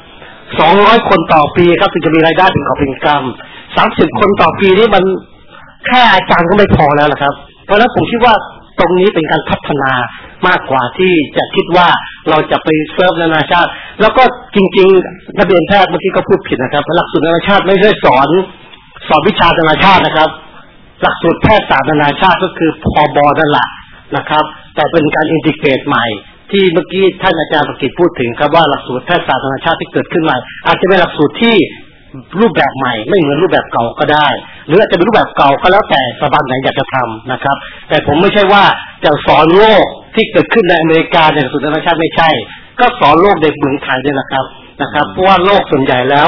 [SPEAKER 10] 200 คนต่อปีครับถึงจะมีรายได้เป็นกอบเป็นกำ30 คนต่อปีนี่มันแค่อาจารย์ก็ไม่พอแล้วล่ะครับเพราะฉะนั้นผมคิดว่าตรงนี้เป็นการพัฒนามากกว่าที่จะคิดว่าเราจะไปเซิร์ฟนานาชาติแล้วก็จริงๆนักเรียนแพทย์เมื่อกี้ก็พูดผิดนะครับหลักสูตรนานาชาติไม่ใช่สอนวิชานานาชาตินะครับหลักสูตรแพทยศาสตร์นานาชาติก็คือพบนั่นแหละนะครับแต่เป็นการอินทิเกรตใหม่ที่เมื่อกี้ท่านอาจารย์ประกิตพูดถึงครับว่าหลักสูตรแพทยศาสตร์นานาชาติที่เกิดขึ้นใหม่อาจจะเป็นหลักสูตรที่รูปแบบใหม่ไม่เหมือนรูปแบบเก่าก็ได้หรืออาจจะเป็นรูปแบบเก่าก็แล้วแต่สถาบันไหนอยากจะทำนะครับแต่ผมไม่ใช่ว่าจะสอนโลกที่เกิดขึ้นในอเมริกาในสุดนานาชาติไม่ใช่ก็สอนโลกในเมืองไทยด้วยนะครับเพราะว่าโลกส่วนใหญ่แล้ว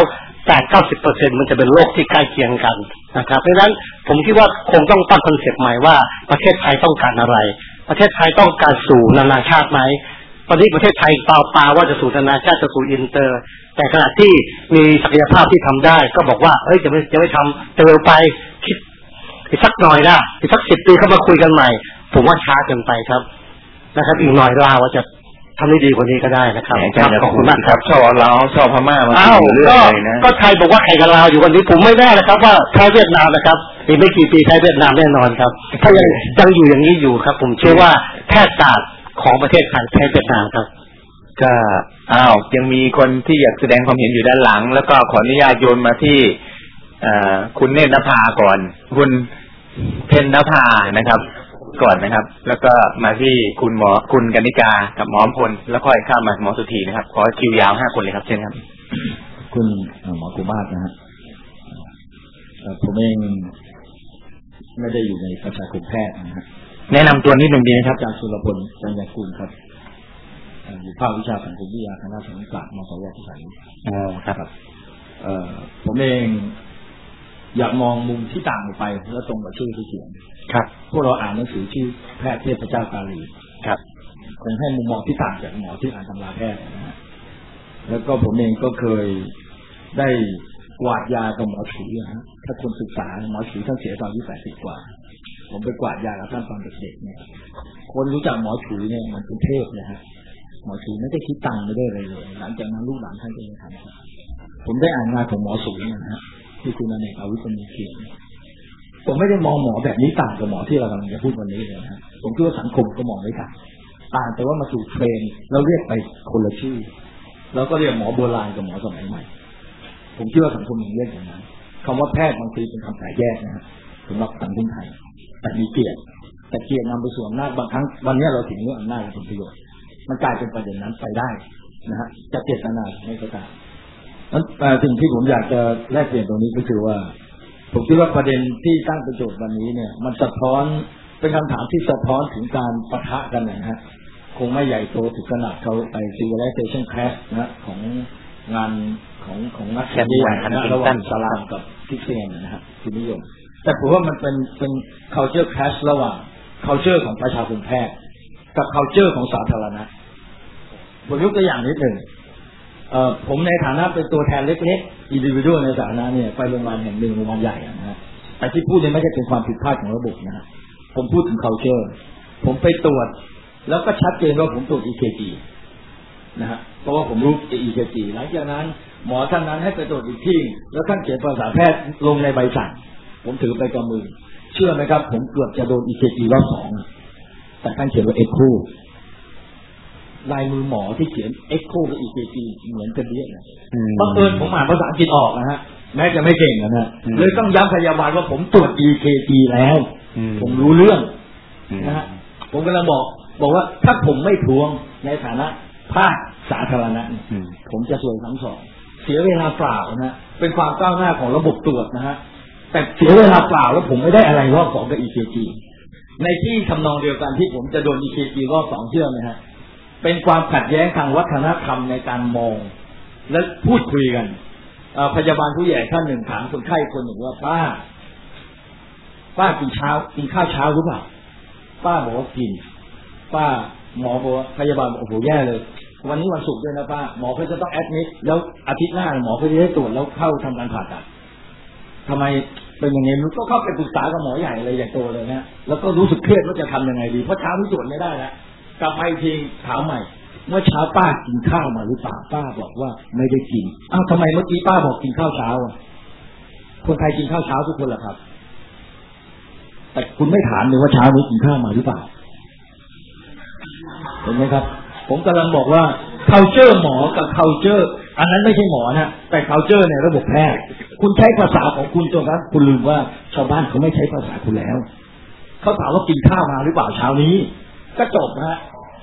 [SPEAKER 10] 80-90%มันจะเป็นโลกที่ใกล้เคียงกันนะครับเพราะฉะนั้นผมคิดว่าคงต้องตั้งคอนเซ็ปต์ใหม่ว่าประเทศไทยต้องการอะไรประเทศไทยต้องการสู่นานาชาติไหมตอนนี้ประเทศไทยเปล่าว่าจะสู่นานาชาติจะสู่อินเตอร์แต่ขณะที่มีศักยภาพที่ทำได้ก็บอกว่าจะไม่ทำเร็วไปคิดอีกสักหน่อยนะอีกสัก10 ปีเข้ามาคุยกันใหม่ผมว่าช้าเกินไปครับนะครับอีกหน่อยลาวจะทำได้ดีกว่านี้ก็ได้นะครับขอบคุณมากครับ
[SPEAKER 1] ชอบลาวชอบพม่ามาเรื่อยๆนะ
[SPEAKER 10] ก็ไทยบอกว่าแข่งกับลาวอยู่วันนี้ผมไม่แน่นะครับว่าแพ้เวียดนามนะครับอีกไม่กี่ปีแพ้เวียดนามแน่นอนครับถ้ายังอยู่อย่างนี้อยู่ครับผมเชื่อว่าแพทย์ศาสตร์ของประเทศไทยแพ้เวียดนามครับ
[SPEAKER 1] ก็ยังมีคนที่อยากแสดงความเห็นอยู่ด้านหลังแล้วก็ขออนุญาตโยนมาที่คุณเนตรนภาก่อนคุณเพ็ญนภานะครับก่อนนะครับแล้วก็มาที่คุณกนิกากับหมอพลแล้วค่อยข้ามมาหมอสุธีนะครับขอคิวยาว5 คนเลยครับเช่นครับ
[SPEAKER 11] คุณหมอกุมาศนะฮะผมเองไม่ได้อยู่ในประชาคมแพทย์นะฮะ
[SPEAKER 1] แนะนำตัวนิดหนึ่งดีนะครับ
[SPEAKER 11] อาจารย์สุรพลจันยกุลครับอยู่ภาควิชาสังคมวิทยาคณะสังคมศาสตร์มศว.ที่
[SPEAKER 1] ครับ
[SPEAKER 11] ผมเองอยากมองมุมที่ต่างออกไปแล้วตรงกับชื่อที่เขียน
[SPEAKER 1] ครับ
[SPEAKER 11] พวกเราอ่านหนังสือชื่อแพทย์เทพเจ้ากาลี
[SPEAKER 1] ครับ
[SPEAKER 11] คงให้มุมมองที่ต่างจากหมอที่อ่านตำราแพทย์นะฮะแล้วก็ผมเองก็เคยได้กวาดยากับหมอฉุยนะฮะถ้าคนศึกษาหมอฉุยท่านเสียตอนอายุ80 กว่าผมไปกวาดยากับท่านตอนเด็กๆเนี่ยคนรู้จักหมอฉุยเนี่ยมันเป็นเทพนะฮะหมอฉุยไม่ได้คิดตังค์ไม่ได้เลยหลังจากนั้นลูกหลานท่านก็ยังทำผมได้อ่านงานของหมอฉุยนะฮะที่คุณอเนก อวิชมีเขียนผมไม่ได้มองหมอแบบนี้ต่างกับหมอที่เรากำลังจะพูดวันนี้เลยนะผมคิดว่าสังคมก็มองไม่ต่างแต่ว่ามาสู่เทรนแล้วเรียกไปคนละชื่อแล้วก็เรียกหมอโบราณกับหมอสมัยใหม่ผมคิดว่าสังคมยังเรียกอย่างนั้นคำว่าแพทย์บางทีเป็นคำแตกแยกนะฮะสำหรับสังคมไทยแต่มีเกียรติแต่เกียรตินำไปสู่อำนาจบางครั้งวันนี้เราถึงเรื่องอำนาจและผลประโยชน์มันกลายเป็นประเด็นนั้นไปได้นะฮะจะเจตนาไม่ก็ตามสิ่งที่ผมอยากจะแลกเปลี่ยนตรงนี้ก็คือว่าผมคิดว่าประเด็นที่ตั้งประโยชน์วันนี้เนี่ยมันสะท้อนเป็นคำถามที่สะท้อนถึงการปะทะกันนะฮะคงไม่ใหญ่โตถึงขนาดเขาไป civilization clash นะของงานของนักแสดงระหว่างสลามกับคริสเตียนนะฮะที่นิยมแต่ผมว่ามันเป็น culture clash ระหว่าง culture ของประชาชนแพทย์กับ culture ของสาธารณะผมยกตัวอย่างนิดหนึ่งผมในฐานะเป็นตัวแทนเล็กๆ individual ในสาธารณะเนี่ยไปโรงพยาบาลแห่งหนึ่งโรงพยาบาลใหญ่นะฮะแต่ที่พูดเนี่ยไม่ใช่เป็นความผิดพลาดของระบบนะฮะผมพูดถึง culture ผมไปตรวจแล้วก็ชัดเจนว่าผมตรวจ EKG นะฮะเพราะว่าผมรู้ EKG หลังจากนั้นหมอท่านนั้นให้ไปตรวจอีกที่แล้วท่านเขียนภาษาแพทย์ลงในใบสั่งผมถือไปกับมือเชื่อไหมครับผมเกือบจะโดน EKG รอบ2แต่ท่านเขียนว่า Echoลายมือหมอที่เขียน Echo กับ EKG เหมือนกันเยอะนะบังเอิญผมอ่านภาษาอังกฤษออกนะฮะแม้จะไม่เก่งนะฮะเลยต้องย้ำพยาบาลว่าผมตรวจ EKG แล้วผมรู้เรื่องนะฮะผมกำลังบอกว่าถ้าผมไม่ทวงในฐานะภาคสาธารณะผมจะสวยทั้งสองเสียเวลาเปล่านะฮะเป็นความก้าวหน้าของระบบตรวจนะฮะแต่เสียเวลาเปล่าแล้วผมไม่ได้อะไรรอบ2กับ EKG ในที่ทำนองเดียวกันที่ผมจะโดน EKG รอบ2เชื่อไหมฮะเป็นความขัดแย้งทางวัฒนธรรมในการมองและพูดคุยกันพยาบาลผู้ใหญ่ท่านหนึ่งถามคนไข้คนหนึ่งว่าป้ากินข้าวเช้าหรือเปล่าป้าบอกว่ากินป้าหมอบอกพยาบาลบอกโอ้โหแย่เลยวันนี้วันศุกร์ด้วยนะป้าหมอเขาจะต้องแอดมิดแล้วอาทิตย์หน้าหมอเขาจะได้ตรวจแล้วเข้าทำการผ่าตัดทำไมเป็นอย่างนี้มันก็เข้าไปปรึกษากับหมอใหญ่เลยใหญ่โตเลยนะแล้วก็รู้สึกเครียดว่าจะทำยังไงดีเพราะเช้าที่ตรวจไม่ได้แล้วกลับไปทีถามใหม่เมื่อเช้าป้ากินข้าวมาหรือเปล่าป้าบอกว่าไม่ได้กินอ้าวทำไมเมื่อกี้ป้าบอกกินข้าวเช้าคนไทยกินข้าวเช้าทุกคนเหรอครับแต่คุณไม่ถามเลยว่าเช้านี้กินข้าวมาหรือเปล่าเห็นไหมครับผมกำลังบอกว่า culture หมอกับ culture อันนั้นไม่ใช่หมอนะแต่ culture ในระบบแพทย์คุณใช้ภาษาของคุณจนครับคุณลืมว่าชาวบ้านเขาไม่ใช้ภาษาคุณแล้วเขาถามว่ากินข้าวมาหรือเปล่าเช้านี้ก็จบนะฮะ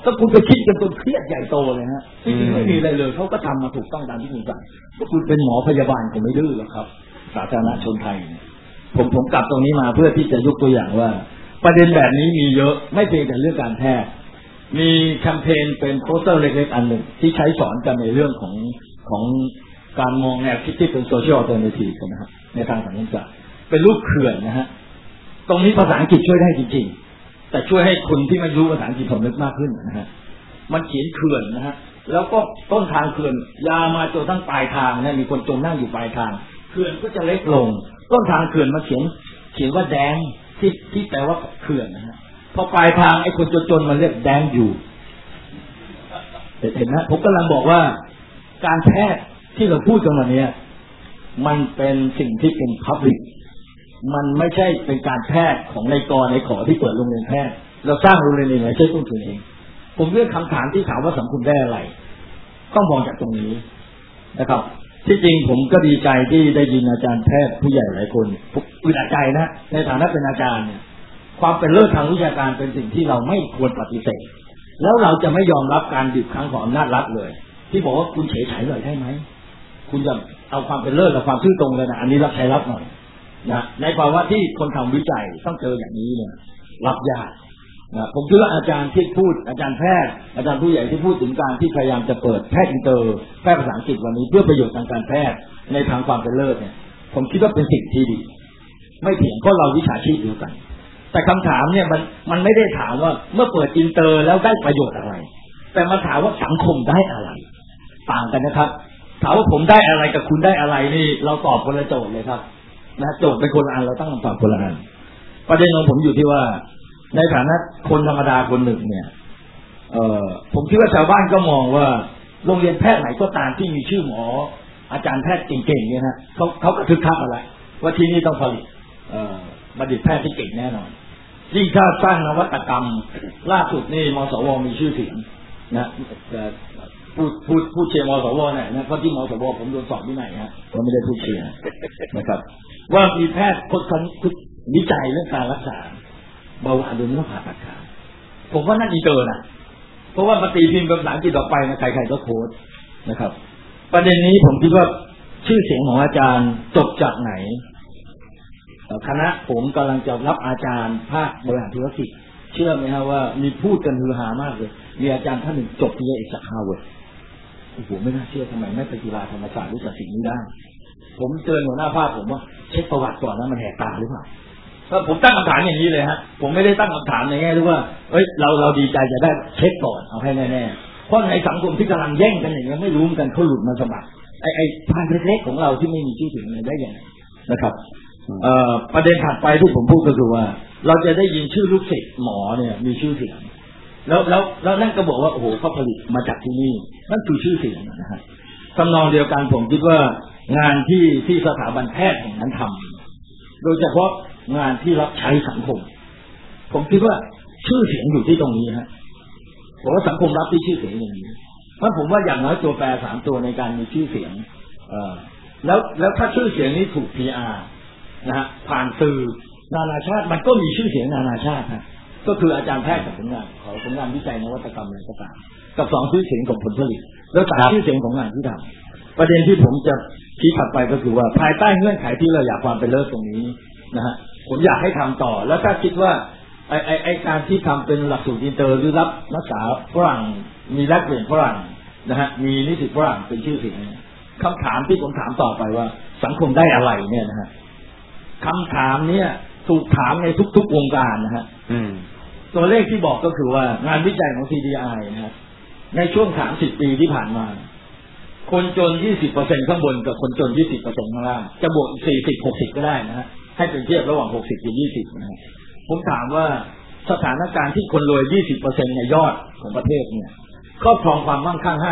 [SPEAKER 11] ถ้าคุณไปคิดกันจนเครียดใหญ่โตเลยฮะที่จริงไม่มีอะไรเลยเขาก็ทำมาถูกต้องตามที่คุณสั่งถ้าคุณเป็นหมอพยาบาลคงไม่ดื้อหรอกครับสาธารณชนไทยผมกลับตรงนี้มาเพื่อที่จะยกตัวอย่างว่าประเด็นแบบนี้มีเยอะไม่เพียงแต่เรื่องการแพทย์มีแคมเปญเป็นโปสเตอร์เล็กๆอันหนึ่งที่ใช้สอนกันในเรื่องของการมองแนวคิดที่เป็นโซเชียลอัลเทอร์เนทีฟนะครับในทางสังคมศาสตร์เป็นรูปเขื่อนนะฮะตรงนี้ภาษาอังกฤษช่วยได้จริงๆแต่ช่วยให้คนที่ไม่รู้ภาษาอังกฤษสำนึกมากขึ้นนะฮะมันเขียนเขื่อนนะฮะแล้วก็ต้นทางเขื่อนยาวมาจนทั้งปลายทางนะมีคนจมนั่งอยู่ปลายทางเขื่อนก็จะเล็กลงต้นทางเขื่อนมาเขียนว่าแดงที่แปลว่าเขื่อนนะฮะพอปลายทางไอ้คนจนๆมันเรียกแดงอยู่เห็นไหมผมกำลังบอกว่าการแพทย์ที่เราพูดกันวันนี้มันเป็นสิ่งที่เป็น public มันไม่ใช่เป็นการแพทย์ของในกรในขอที่เปิดโรงเรียนแพทย์เราสร้างโรงเรียนเองใช้ต้นทุนเองผมเลือกคำถามที่ถามว่าสังคมได้อะไรต้องมองจากตรงนี้นะครับที่จริงผมก็ดีใจที่ได้ยินอาจารย์แพทย์ผู้ใหญ่หลายคนอึดอัดใจนะในฐานะเป็นอาจารย์เนี่ยความเป็นเลิศทางวิชาการเป็นสิ่งที่เราไม่ควรปฏิเสธแล้วเราจะไม่ยอมรับการบีบคั้นของอำนาจรัฐเลยที่บอกว่าคุณเฉยๆหน่อยได้ไหมคุณจะเอาความเป็นเลิศกับความซื่อตรงเลยนะอันนี้รับใช้รับหน่อยนะในภาวะที่คนทำวิจัยต้องเจออย่างนี้เนี่ยรับยากนะผมคิดว่าอาจารย์ที่พูดอาจารย์แพทย์อาจารย์ผู้ใหญ่ที่พูดถึงการที่พยายามจะเปิดแพทย์อินเตอร์แพทย์ภาษาอังกฤษวันนี้เพื่อประโยชน์ทางการแพทย์ในทางความเป็นเลิศเนี่ยผมคิดว่าเป็นสิ่งที่ดีไม่เถียงเพราะเราวิชาชีพเดียวกันแต่คำถามเนี่ยมันไม่ได้ถามว่าเมื่อเปิดอินเตอร์แล้วได้ประโยชน์อะไรแต่มาถามว่าสังคมได้อะไรต่างกันนะครับถามว่าผมได้อะไรกับคุณได้อะไรนี่เราตอบคนละโจทย์เลยครับนะโจทย์เป็นคนละอันเราตั้งคำตอบคนละอันประเด็นของผมอยู่ที่ว่าในฐานะคนธรรมดาคนหนึ่งเนี่ยผมคิดว่าชาวบ้านก็มองว่าโรงเรียนแพทย์ไหนก็ตามที่มีชื่อหมออาจารย์แพทย์เก่งๆเนี่ยฮะเขาก็ทึกทักอะไรว่าที่นี่ต้องผลิตบัณฑิตแพทย์ที่เก่งแน่นอนยิ่งถ้าสร้างนวัตกรรมล่าสุดนี่มสวมีชื่อเสียงนะพูดเชียร์มสวเนี่ยนะเพราะที่มสวผมโดนสอบวินัยฮะผมไม่ได้พูดเชียร์นะครับว่ามีแพทย์คนวิจัยเรื่องการรักษาเบาหวานโดยไม่ต้องผ่าตัดขาผมว่านั่นอีเตอร์นะเพราะว่ามาตีพิมพ์ภาษาอังกฤษออกไปนะใครๆก็โค้ดนะครับประเด็นนี้ผมคิดว่าชื่อเสียงของอาจารย์จบจากไหนคณะผมกำลังจะรับอาจารย์ภาคบริหารธุรกิจเชื่อไหมฮะว่ามีพูดกันฮือฮามากเลยมีอาจารย์ท่านหนึ่งจบปริญญาเอกจากฮาร์วาร์ดโอ้โหไม่น่าเชื่อทำไมไม่ไปจุฬาธรรมศาสตร์รู้จักสิ่งนี้ได้ผมเตือนหัวหน้าภาคผมว่าเช็คประวัติก่อนนะมันแหกตาหรือเปล่าผมตั้งคำถามอย่างนี้เลยฮะผมไม่ได้ตั้งคำถามในแง่ที่ว่าเราดีใจจะได้เช็คก่อนเอาให้แน่ๆเพราะในสังคมที่กำลังแย่งกันอย่างนี้ไม่รู้กันเขาหลุดมาสมัครไอ้พานเล็กๆของเราที่ไม่มีชื่อถึงได้ยังไงนะครับประเด็นถัดไปที่ผมพูดก็คือว่าเราจะได้ยินชื่อลูกศิษย์หมอเนี่ยมีชื่อเสียงแล้วนั่นก็บอกว่าโอ้โหเขาผลิตมาจากที่นี่นั่นคือชื่อเสียงนะฮะทำนองเดียวกันผมคิดว่างานที่สถาบันแพทย์แห่งนั้นทำโดยเฉพาะงานที่รับใช้สังคมผมคิดว่าชื่อเสียงอยู่ที่ตรงนี้ฮะผมว่าสังคมรับที่ชื่อเสียงอย่างนี้เพราะผมว่าอย่างน้อยตัวแปร3ตัวในการมีชื่อเสียงแล้วถ้าชื่อเสียงนี้ถูก PR นะฮะผ่านสื่อนานาชาติมันก็มีชื่อเสียงนานาชาติฮะก็คืออาจารย์แพทย์กับผลงานวิจัยนวัตกรรมอะไรก็ตามกับ2ชื่อเสียงของผลผลิตแล้ว3ชื่อเสียงของงานที่ทำประเด็นที่ผมจะชี้ถัดไปก็คือว่าภายใต้เงื่อนไขที่เราอยากความเป็นเลิศตรงนี้นะฮะผมอยากให้ทำต่อแล้วถ้าคิดว่าไอการที่ทำเป็นหลักสูตรอินเตอร์หรือรับนักศึกษาฝรั่งมีแลกเปลี่ยนฝรั่งนะฮะมีนิสิตฝรั่งเป็นชื่อเสียงคำถามที่ผมถามต่อไปว่าสังคมได้อะไรเนี่ยนะฮะคำถามเนี่ยถูกถามในทุกๆวงการนะฮะตัวเลขที่บอกก็คือว่างานวิจัยของ CDI นะฮะในช่วง30 ปีที่ผ่านมาคนจน 20% ข้างบนกับคนจน 20% ข้างล่างจะบวก40-60ก็ได้นะฮะให้เป็นเทียบระหว่าง60กับ20นะฮะผมถามว่าสถานการณ์ที่คนรวย 20% ในยอดของประเทศเนี่ยครอบครองความมั่งคั่ง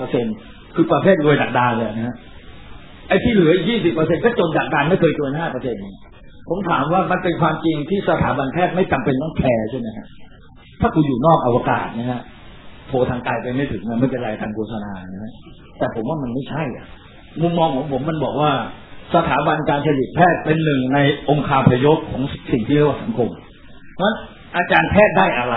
[SPEAKER 11] 55% คือประเภทรวยดักดานเลยนะฮะไอ้ที่เหลือ 20% ก็จนดักดานไม่เคยเกิน 5% ผมถามว่ามันเป็นความจริงที่สถาบันแพทย์ไม่จำเป็นต้องแคร์ใช่ไหมฮะถ้ากูอยู่นอกอวกาศนะฮะโทรทางไกลไปไม่ถึงไม่เป็นไรทางโฆษณานะฮะแต่ผมว่ามันไม่ใช่อ่ะมุมมองของผมมันบอกว่าสถาบันการผลิตแพทย์เป็นหนึ่งในองค์คาพยพของสิ่งที่เรียกว่าสังคมเพราะอาจารย์แพทย์ได้อะไร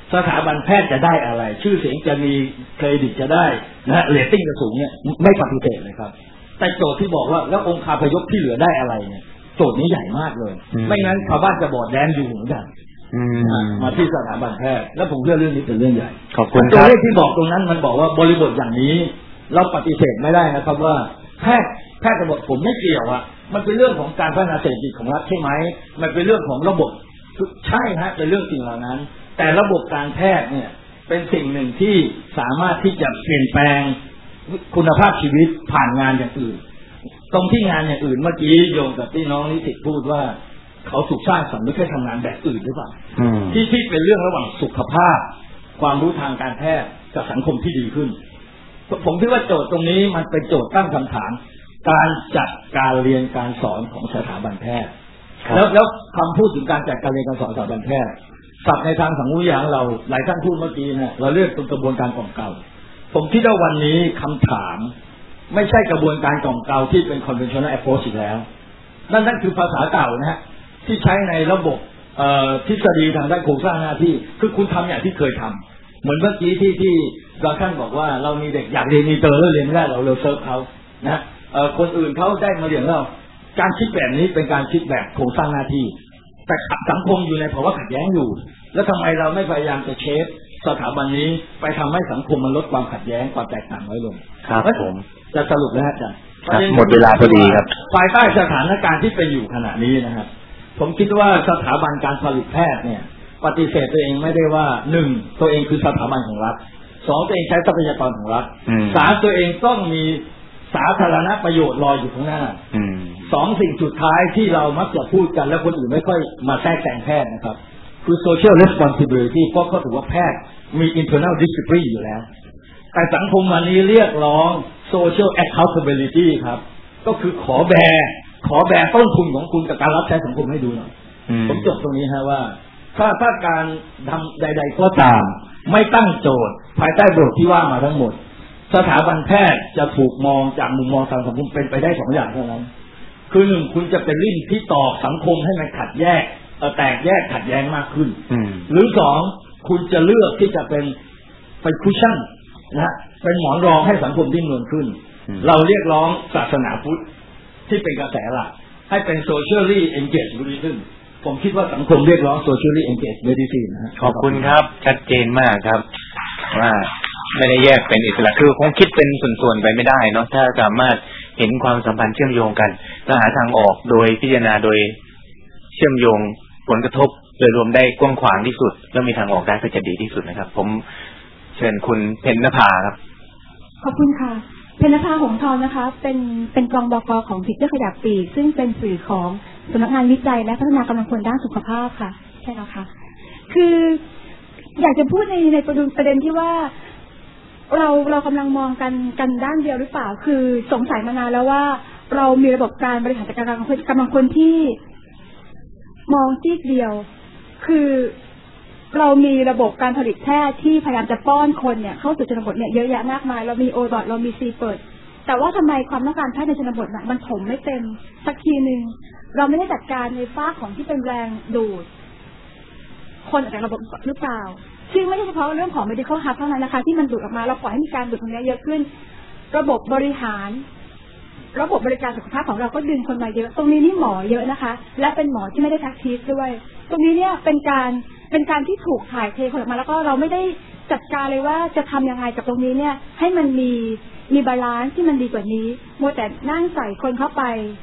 [SPEAKER 11] สถาบันแพทย์จะได้อะไรชื่อเสียงจะมีเครดิตจะได้นะเรตติ้งจะสูงเนี่ยไม่ปฏิเสธเลยครับแต่โจทย์ที่บอกว่าแล้วองค์คาพยพที่เหลือได้อะไรเนี่ยโจทย์นี้ใหญ่มากเลยไม่งั้นชาวบ้านจะบอดแดนอยู่เหมือนกันมาที่สถาบันแพทย์แล้วผมเชื่อเรื่องนี้เป็นเรื่องใหญ่
[SPEAKER 1] ขอบคุณครับ
[SPEAKER 11] ตัวเลขที่บอกตรงนั้นมันบอกว่าบริบทอย่างนี้เราปฏิเสธไม่ได้นะครับว่าแพทย์จะบอกผมไม่เกี่ยวอ่ะมันเป็นเรื่องของการพัฒนาเศรษฐกิจของรัฐใช่ไหมมันเป็นเรื่องของระบบใช่ฮะเป็นเรื่องสิ่งเหล่านั้นแต่ระบบการแพทย์เนี่ยเป็นสิ่งหนึ่งที่สามารถที่จะเปลี่ยนแปลงคุณภาพชีวิตผ่านงานอย่างอื่นตรงที่งานอย่างอื่นเมื่อกี้โยงกับที่น้องนิสิตพูดว่าเขาถูกสร้างสรรค์ไม่ใช่ทำงานแบบอื่นหรือเปล่าที่เป็นเรื่องระหว่างสุขภาพความรู้ทางการแพทย์กับสังคมที่ดีขึ้นผมคิดว่าโจทย์ตรงนี้มันเป็นโจทย์ตั้งคำถามการจัดการเรียนการสอนของสถาบันแพทย์แล้วคำพูดถึงการจัดการเรียนการสอนสถาบันแพทย์ศัพท์ในทางสังคมวิทยาเราหลายท่านพูดเมื่อกี้นะเราเรียกเป็นกระบวนการกล่อมเกลาผมคิดว่าวันนี้คำถามไม่ใช่กระบวนการกล่อมเกลาที่เป็น conventional approach อีกแล้วนั่นคือภาษาเก่านะฮะที่ใช้ในระบบทฤษฎีทางด้านโครงสร้างหน้าที่คือคุณทำอย่างที่เคยทำเหมือนเมื่อกี้ที่เราท่านบอกว่าเรามีเด็กอยากเรียนอินเตอร์แล้วเรียนไม่ได้เราเซิร์ฟเขานะคนอื่นเขาได้มาเรียนเราการคิดแบบนี้เป็นการคิดแบบโครงสร้างหน้าที่แต่สังคมอยู่ในภาวะขัดแย้งอยู่แล้วทำไมเราไม่พยายามจะเชฟสถาบันนี้ไปทำให้สังคมมันลดความขัดแย้งความแตกต่างน้อยลง
[SPEAKER 1] ครับผม
[SPEAKER 11] จะสรุปแล้วอาจารย์
[SPEAKER 1] หมดเวลาพอดีครับ
[SPEAKER 11] ภายใต้สถานการณ์ที่เป็นอยู่ขณะนี้นะครับผมคิดว่าสถาบันการผลิตแพทย์เนี่ยปฏิเสธตัวเองไม่ได้ว่าหนึ่งตัวเองคือสถาบันของรัฐสองตัวเองใช้ทรัพยากรของรัฐสามตัวเองต้องมีสาธารณประโยชน์รออยู่ข้างหน้าสองสิ่งสุดท้ายที่เรามักจะพูดกันแล้วคนอื่นไม่ค่อยมาแทรกแซงแพทย์นะครับคือ social responsibility เพราะเขาถือว่าแพทย์มี internal discipline อยู่แล้วแต่สังคมวันนี้เรียกร้อง social accountability ครับก็คือขอแบต้นทุนของคุณกับการรับใช้สังคมให้ดูหน่อยผมจบตรงนี้ฮะว่าถ้าการทำใดๆก็ตามไม่ตั้งโจทย์ภายใต้บทที่ว่ามาทั้งหมดสถาบันแพทย์จะถูกมองจากมุมมองทางสังคมเป็นไปได้สองอย่างเท่านั้นคือหนึ่งคุณจะเป็นลิ้นที่ตอกสังคมให้มันขัดแยกแตกแยกขัดแย้งมากขึ้นหรือสองคุณจะเลือกที่จะเป็นคุชชั่นนะเป็นหมอนรองให้สังคมดิ้นรนขึ้นเราเรียกร้องศาสนาพุทธที่เป็นกระแสหลักให้เป็น socially engaged medicine ผมคิดว่าสังคมเรียกร้อง socially engaged medicine นะ
[SPEAKER 1] ขอบคุณครับชัดเจนมากครับว่าไม่ได้แยกเป็นอิสระคือคงคิดเป็นส่วนๆไปไม่ได้เนาะถ้าสามารถเห็นความสัมพันธ์เชื่อมโยงกันและหาทางออกโดยพิจารณาโดยเชื่อมโยงผลกระทบโดยรวมได้กว้างขวางที่สุดแล้วมีทางออกได้ก็จะดีที่สุดนะครับผมเชิญคุณเพ็ญนภาครับ
[SPEAKER 12] ขอบคุณค่ะเพ็ญนภาหงส์ทองนะคะเป็นกองบก.ของพิพิธขยับปีกซึ่งเป็นสื่อของสำนักงานวิจัยและพัฒนากำลังคนด้านสุขภาพค่ะใช่แล้วค่ะคืออยากจะพูดในประเด็นที่ว่าเรากำลังมองกันด้านเดียวหรือเปล่าคือสงสัยมานานแล้วว่าเรามีระบบการบริหารจัดการกำลังคนที่มองซีกเดียวคือเรามีระบบการผลิตแพทย์ที่พยายามจะป้อนคนเนี่ยเข้าสู่ชนบทเนี่ยเยอะแยะมากมายเรามีโอดอทเรามีซีเปิดแต่ว่าทำไมความต้องการแพทย์ในชนบทมันถมไม่เต็มสักทีนึงเราไม่ได้จัดการในฝ้าของที่เป็นแรงดูดคนออกจากระบบหรือเปล่าซึ่งไม่ใช่เฉพาะเรื่องของ medical hub เท่านั้นนะคะที่มันดูดออกมาเราปล่อยให้มีการดูดตรงนี้เยอะขึ้นระบบบริหารระบบบริการสุขภาพของเราก็ดึงคนมาเยอะตรงนี้นี่หมอเยอะนะคะและเป็นหมอที่ไม่ได้ practice ด้วยตรงนี้เนี่ยเป็นการที่ถูกถ่ายเทคนออกมาแล้วก็เราไม่ได้จัดการเลยว่าจะทำยังไงกับตรงนี้เนี่ยให้มันมีบาลานซ์ที่มันดีกว่านี้มัวแต่นั่งใส่คนเข้าไป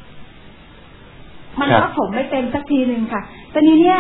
[SPEAKER 12] มันก็ผมไม่เต็มสักทีนึงค่ะตอนนี้เนี่ย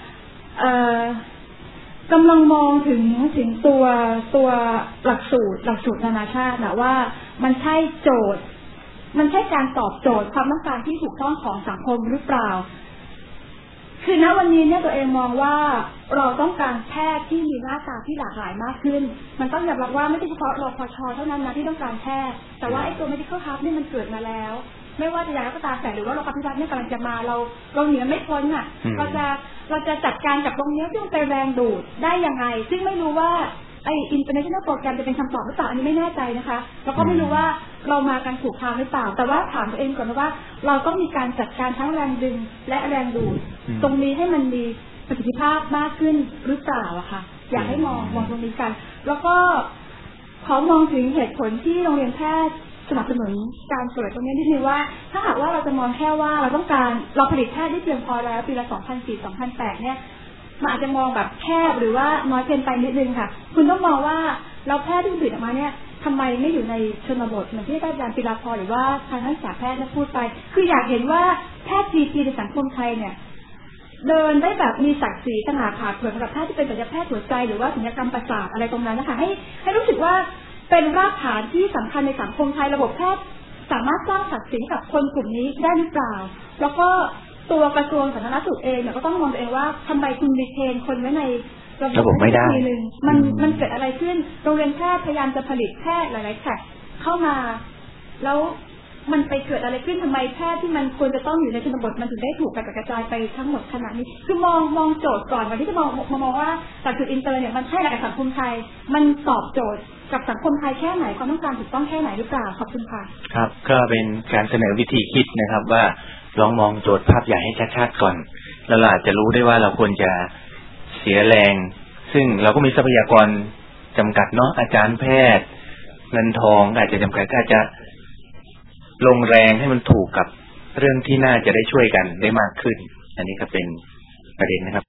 [SPEAKER 12] กำลังมองถึงตัวหลักสูตรนานาชาตินะว่ามันใช่โจทย์มันใช่การตอบโจทย์ความต้องการที่ถูกต้องของสังคมหรือเปล่าคือณวันนี้เนี่ยตัวเองมองว่าเราต้องการแพทย์ที่มีหน้าตาที่หลากหลายมากขึ้นมันต้องยอมรับว่าไม่ใช่เฉพาะรพช.เท่านั้นนะที่ต้องการแพทย์แต่ว่าไอ้ตัว medical hub นี่มันเกิดมาแล้วไม่ว่าจะอย่างไรก็ตามแต่หรือว่าโรงพยาบาลพิบัติเนี่ยกำลังจะมาเราเหนียวไม่พ้นอ่ะเราจะจัดการกับตรงนี้ที่มันเป็นแรงดูดได้ยังไงซึ่งไม่รู้ว่าไอ้ international program จะเป็นคำตอบหรือเปล่าอันนี้ไม่แน่ใจนะคะแล้วก็ไม่รู้ว่าเรามากันถูกทางหรือเปล่าแต่ว่าถามตัวเองก่อนว่าเราต้องมีการจัดการทั้งแรงดึงและแรงดูดตรงนี้ให้มันมีประสิทธิภาพมากขึ้นหรือเปล่าอะค่ะอยากให้มองตรงนี้กันแล้วก็ขอมองถึงเหตุผลที่โรงเรียนแพทย์สนับสนุนการเปิดตรงนี้นิดนึงว่าถ้าหากว่าเราจะมองแค่ว่าเราต้องการเราผลิตแพทย์ได้เพียงพอแล้วปีละ 2004 2008 เนี่ยมันอาจจะมองแบบแคบหรือว่าน้อยเกินไปนิดนึงค่ะคุณต้องมองว่าเราแพทย์ที่ผลิตออกมาเนี่ยทำไมไม่อยู่ในชนบทเหมือนที่อาจารย์ปิลาพรหรือว่าทางนักศึกษาแพทย์ได้พูดไปคืออยากเห็นว่าแพทย์ GP ในสังคมไทยเนี่ยเดินได้แบบมีศักดิ์ศรีสง่าผ่าเผยกับแพทย์ที่เป็นศัลยแพทย์หัวใจหรือว่าศัลยกรรมประสาทอะไรตรงนั้นนะคะให้รู้สึกว่าเป็นรากฐานที่สำคัญในสังคมไทยระบบแพทย์สามารถสร้างศักดิ์ศรีกับคนกลุ่มนี้ได้หรือเปล่าแล้วก็ตัวกระทรวงสาธารณสุขเองเนี่ยก็ต้องมองตัวเองว่าทำไมคุณรีเทนคนไว้ในระบบไม่ได้มันเกิดอะไรขึ้นโรงเรียนแพทย์พยายามจะผลิตแพทย์หลายๆแท็กเข้ามาแล้วมันไปเกิดอะไรขึ้นทำไมแพทย์ที่มันควรจะต้องอยู่ในชนบทมันถึงได้ถูกกระจายไปทั้งหมดขนาดนี้คือมองโจทย์ก่อนวันที่จะมองว่าหลักสูตรอินเตอร์เนี่ยมันใช่หลักสังคมไทยมันตอบโจทย์กับสังคมไทยแค่ไหนความต้องการถูกต้องแค่ไหนหรือเปล่าขอบคุณค่ะ
[SPEAKER 1] ครับก็เป็นการเสนอวิธีคิดนะครับว่าลองมองโจทย์ภาพใหญ่ให้ชัดๆก่อนแล้วเราอาจจะรู้ได้ว่าเราควรจะเสียแรงซึ่งเราก็มีทรัพยากรจำกัดเนาะอาจารย์แพทย์เงินทองอาจจะจำกัดก็อาจจะลงแรงให้มันถูกกับเรื่องที่น่าจะได้ช่วยกันได้มากขึ้นอันนี้ก็เป็นประเด็นนะครับ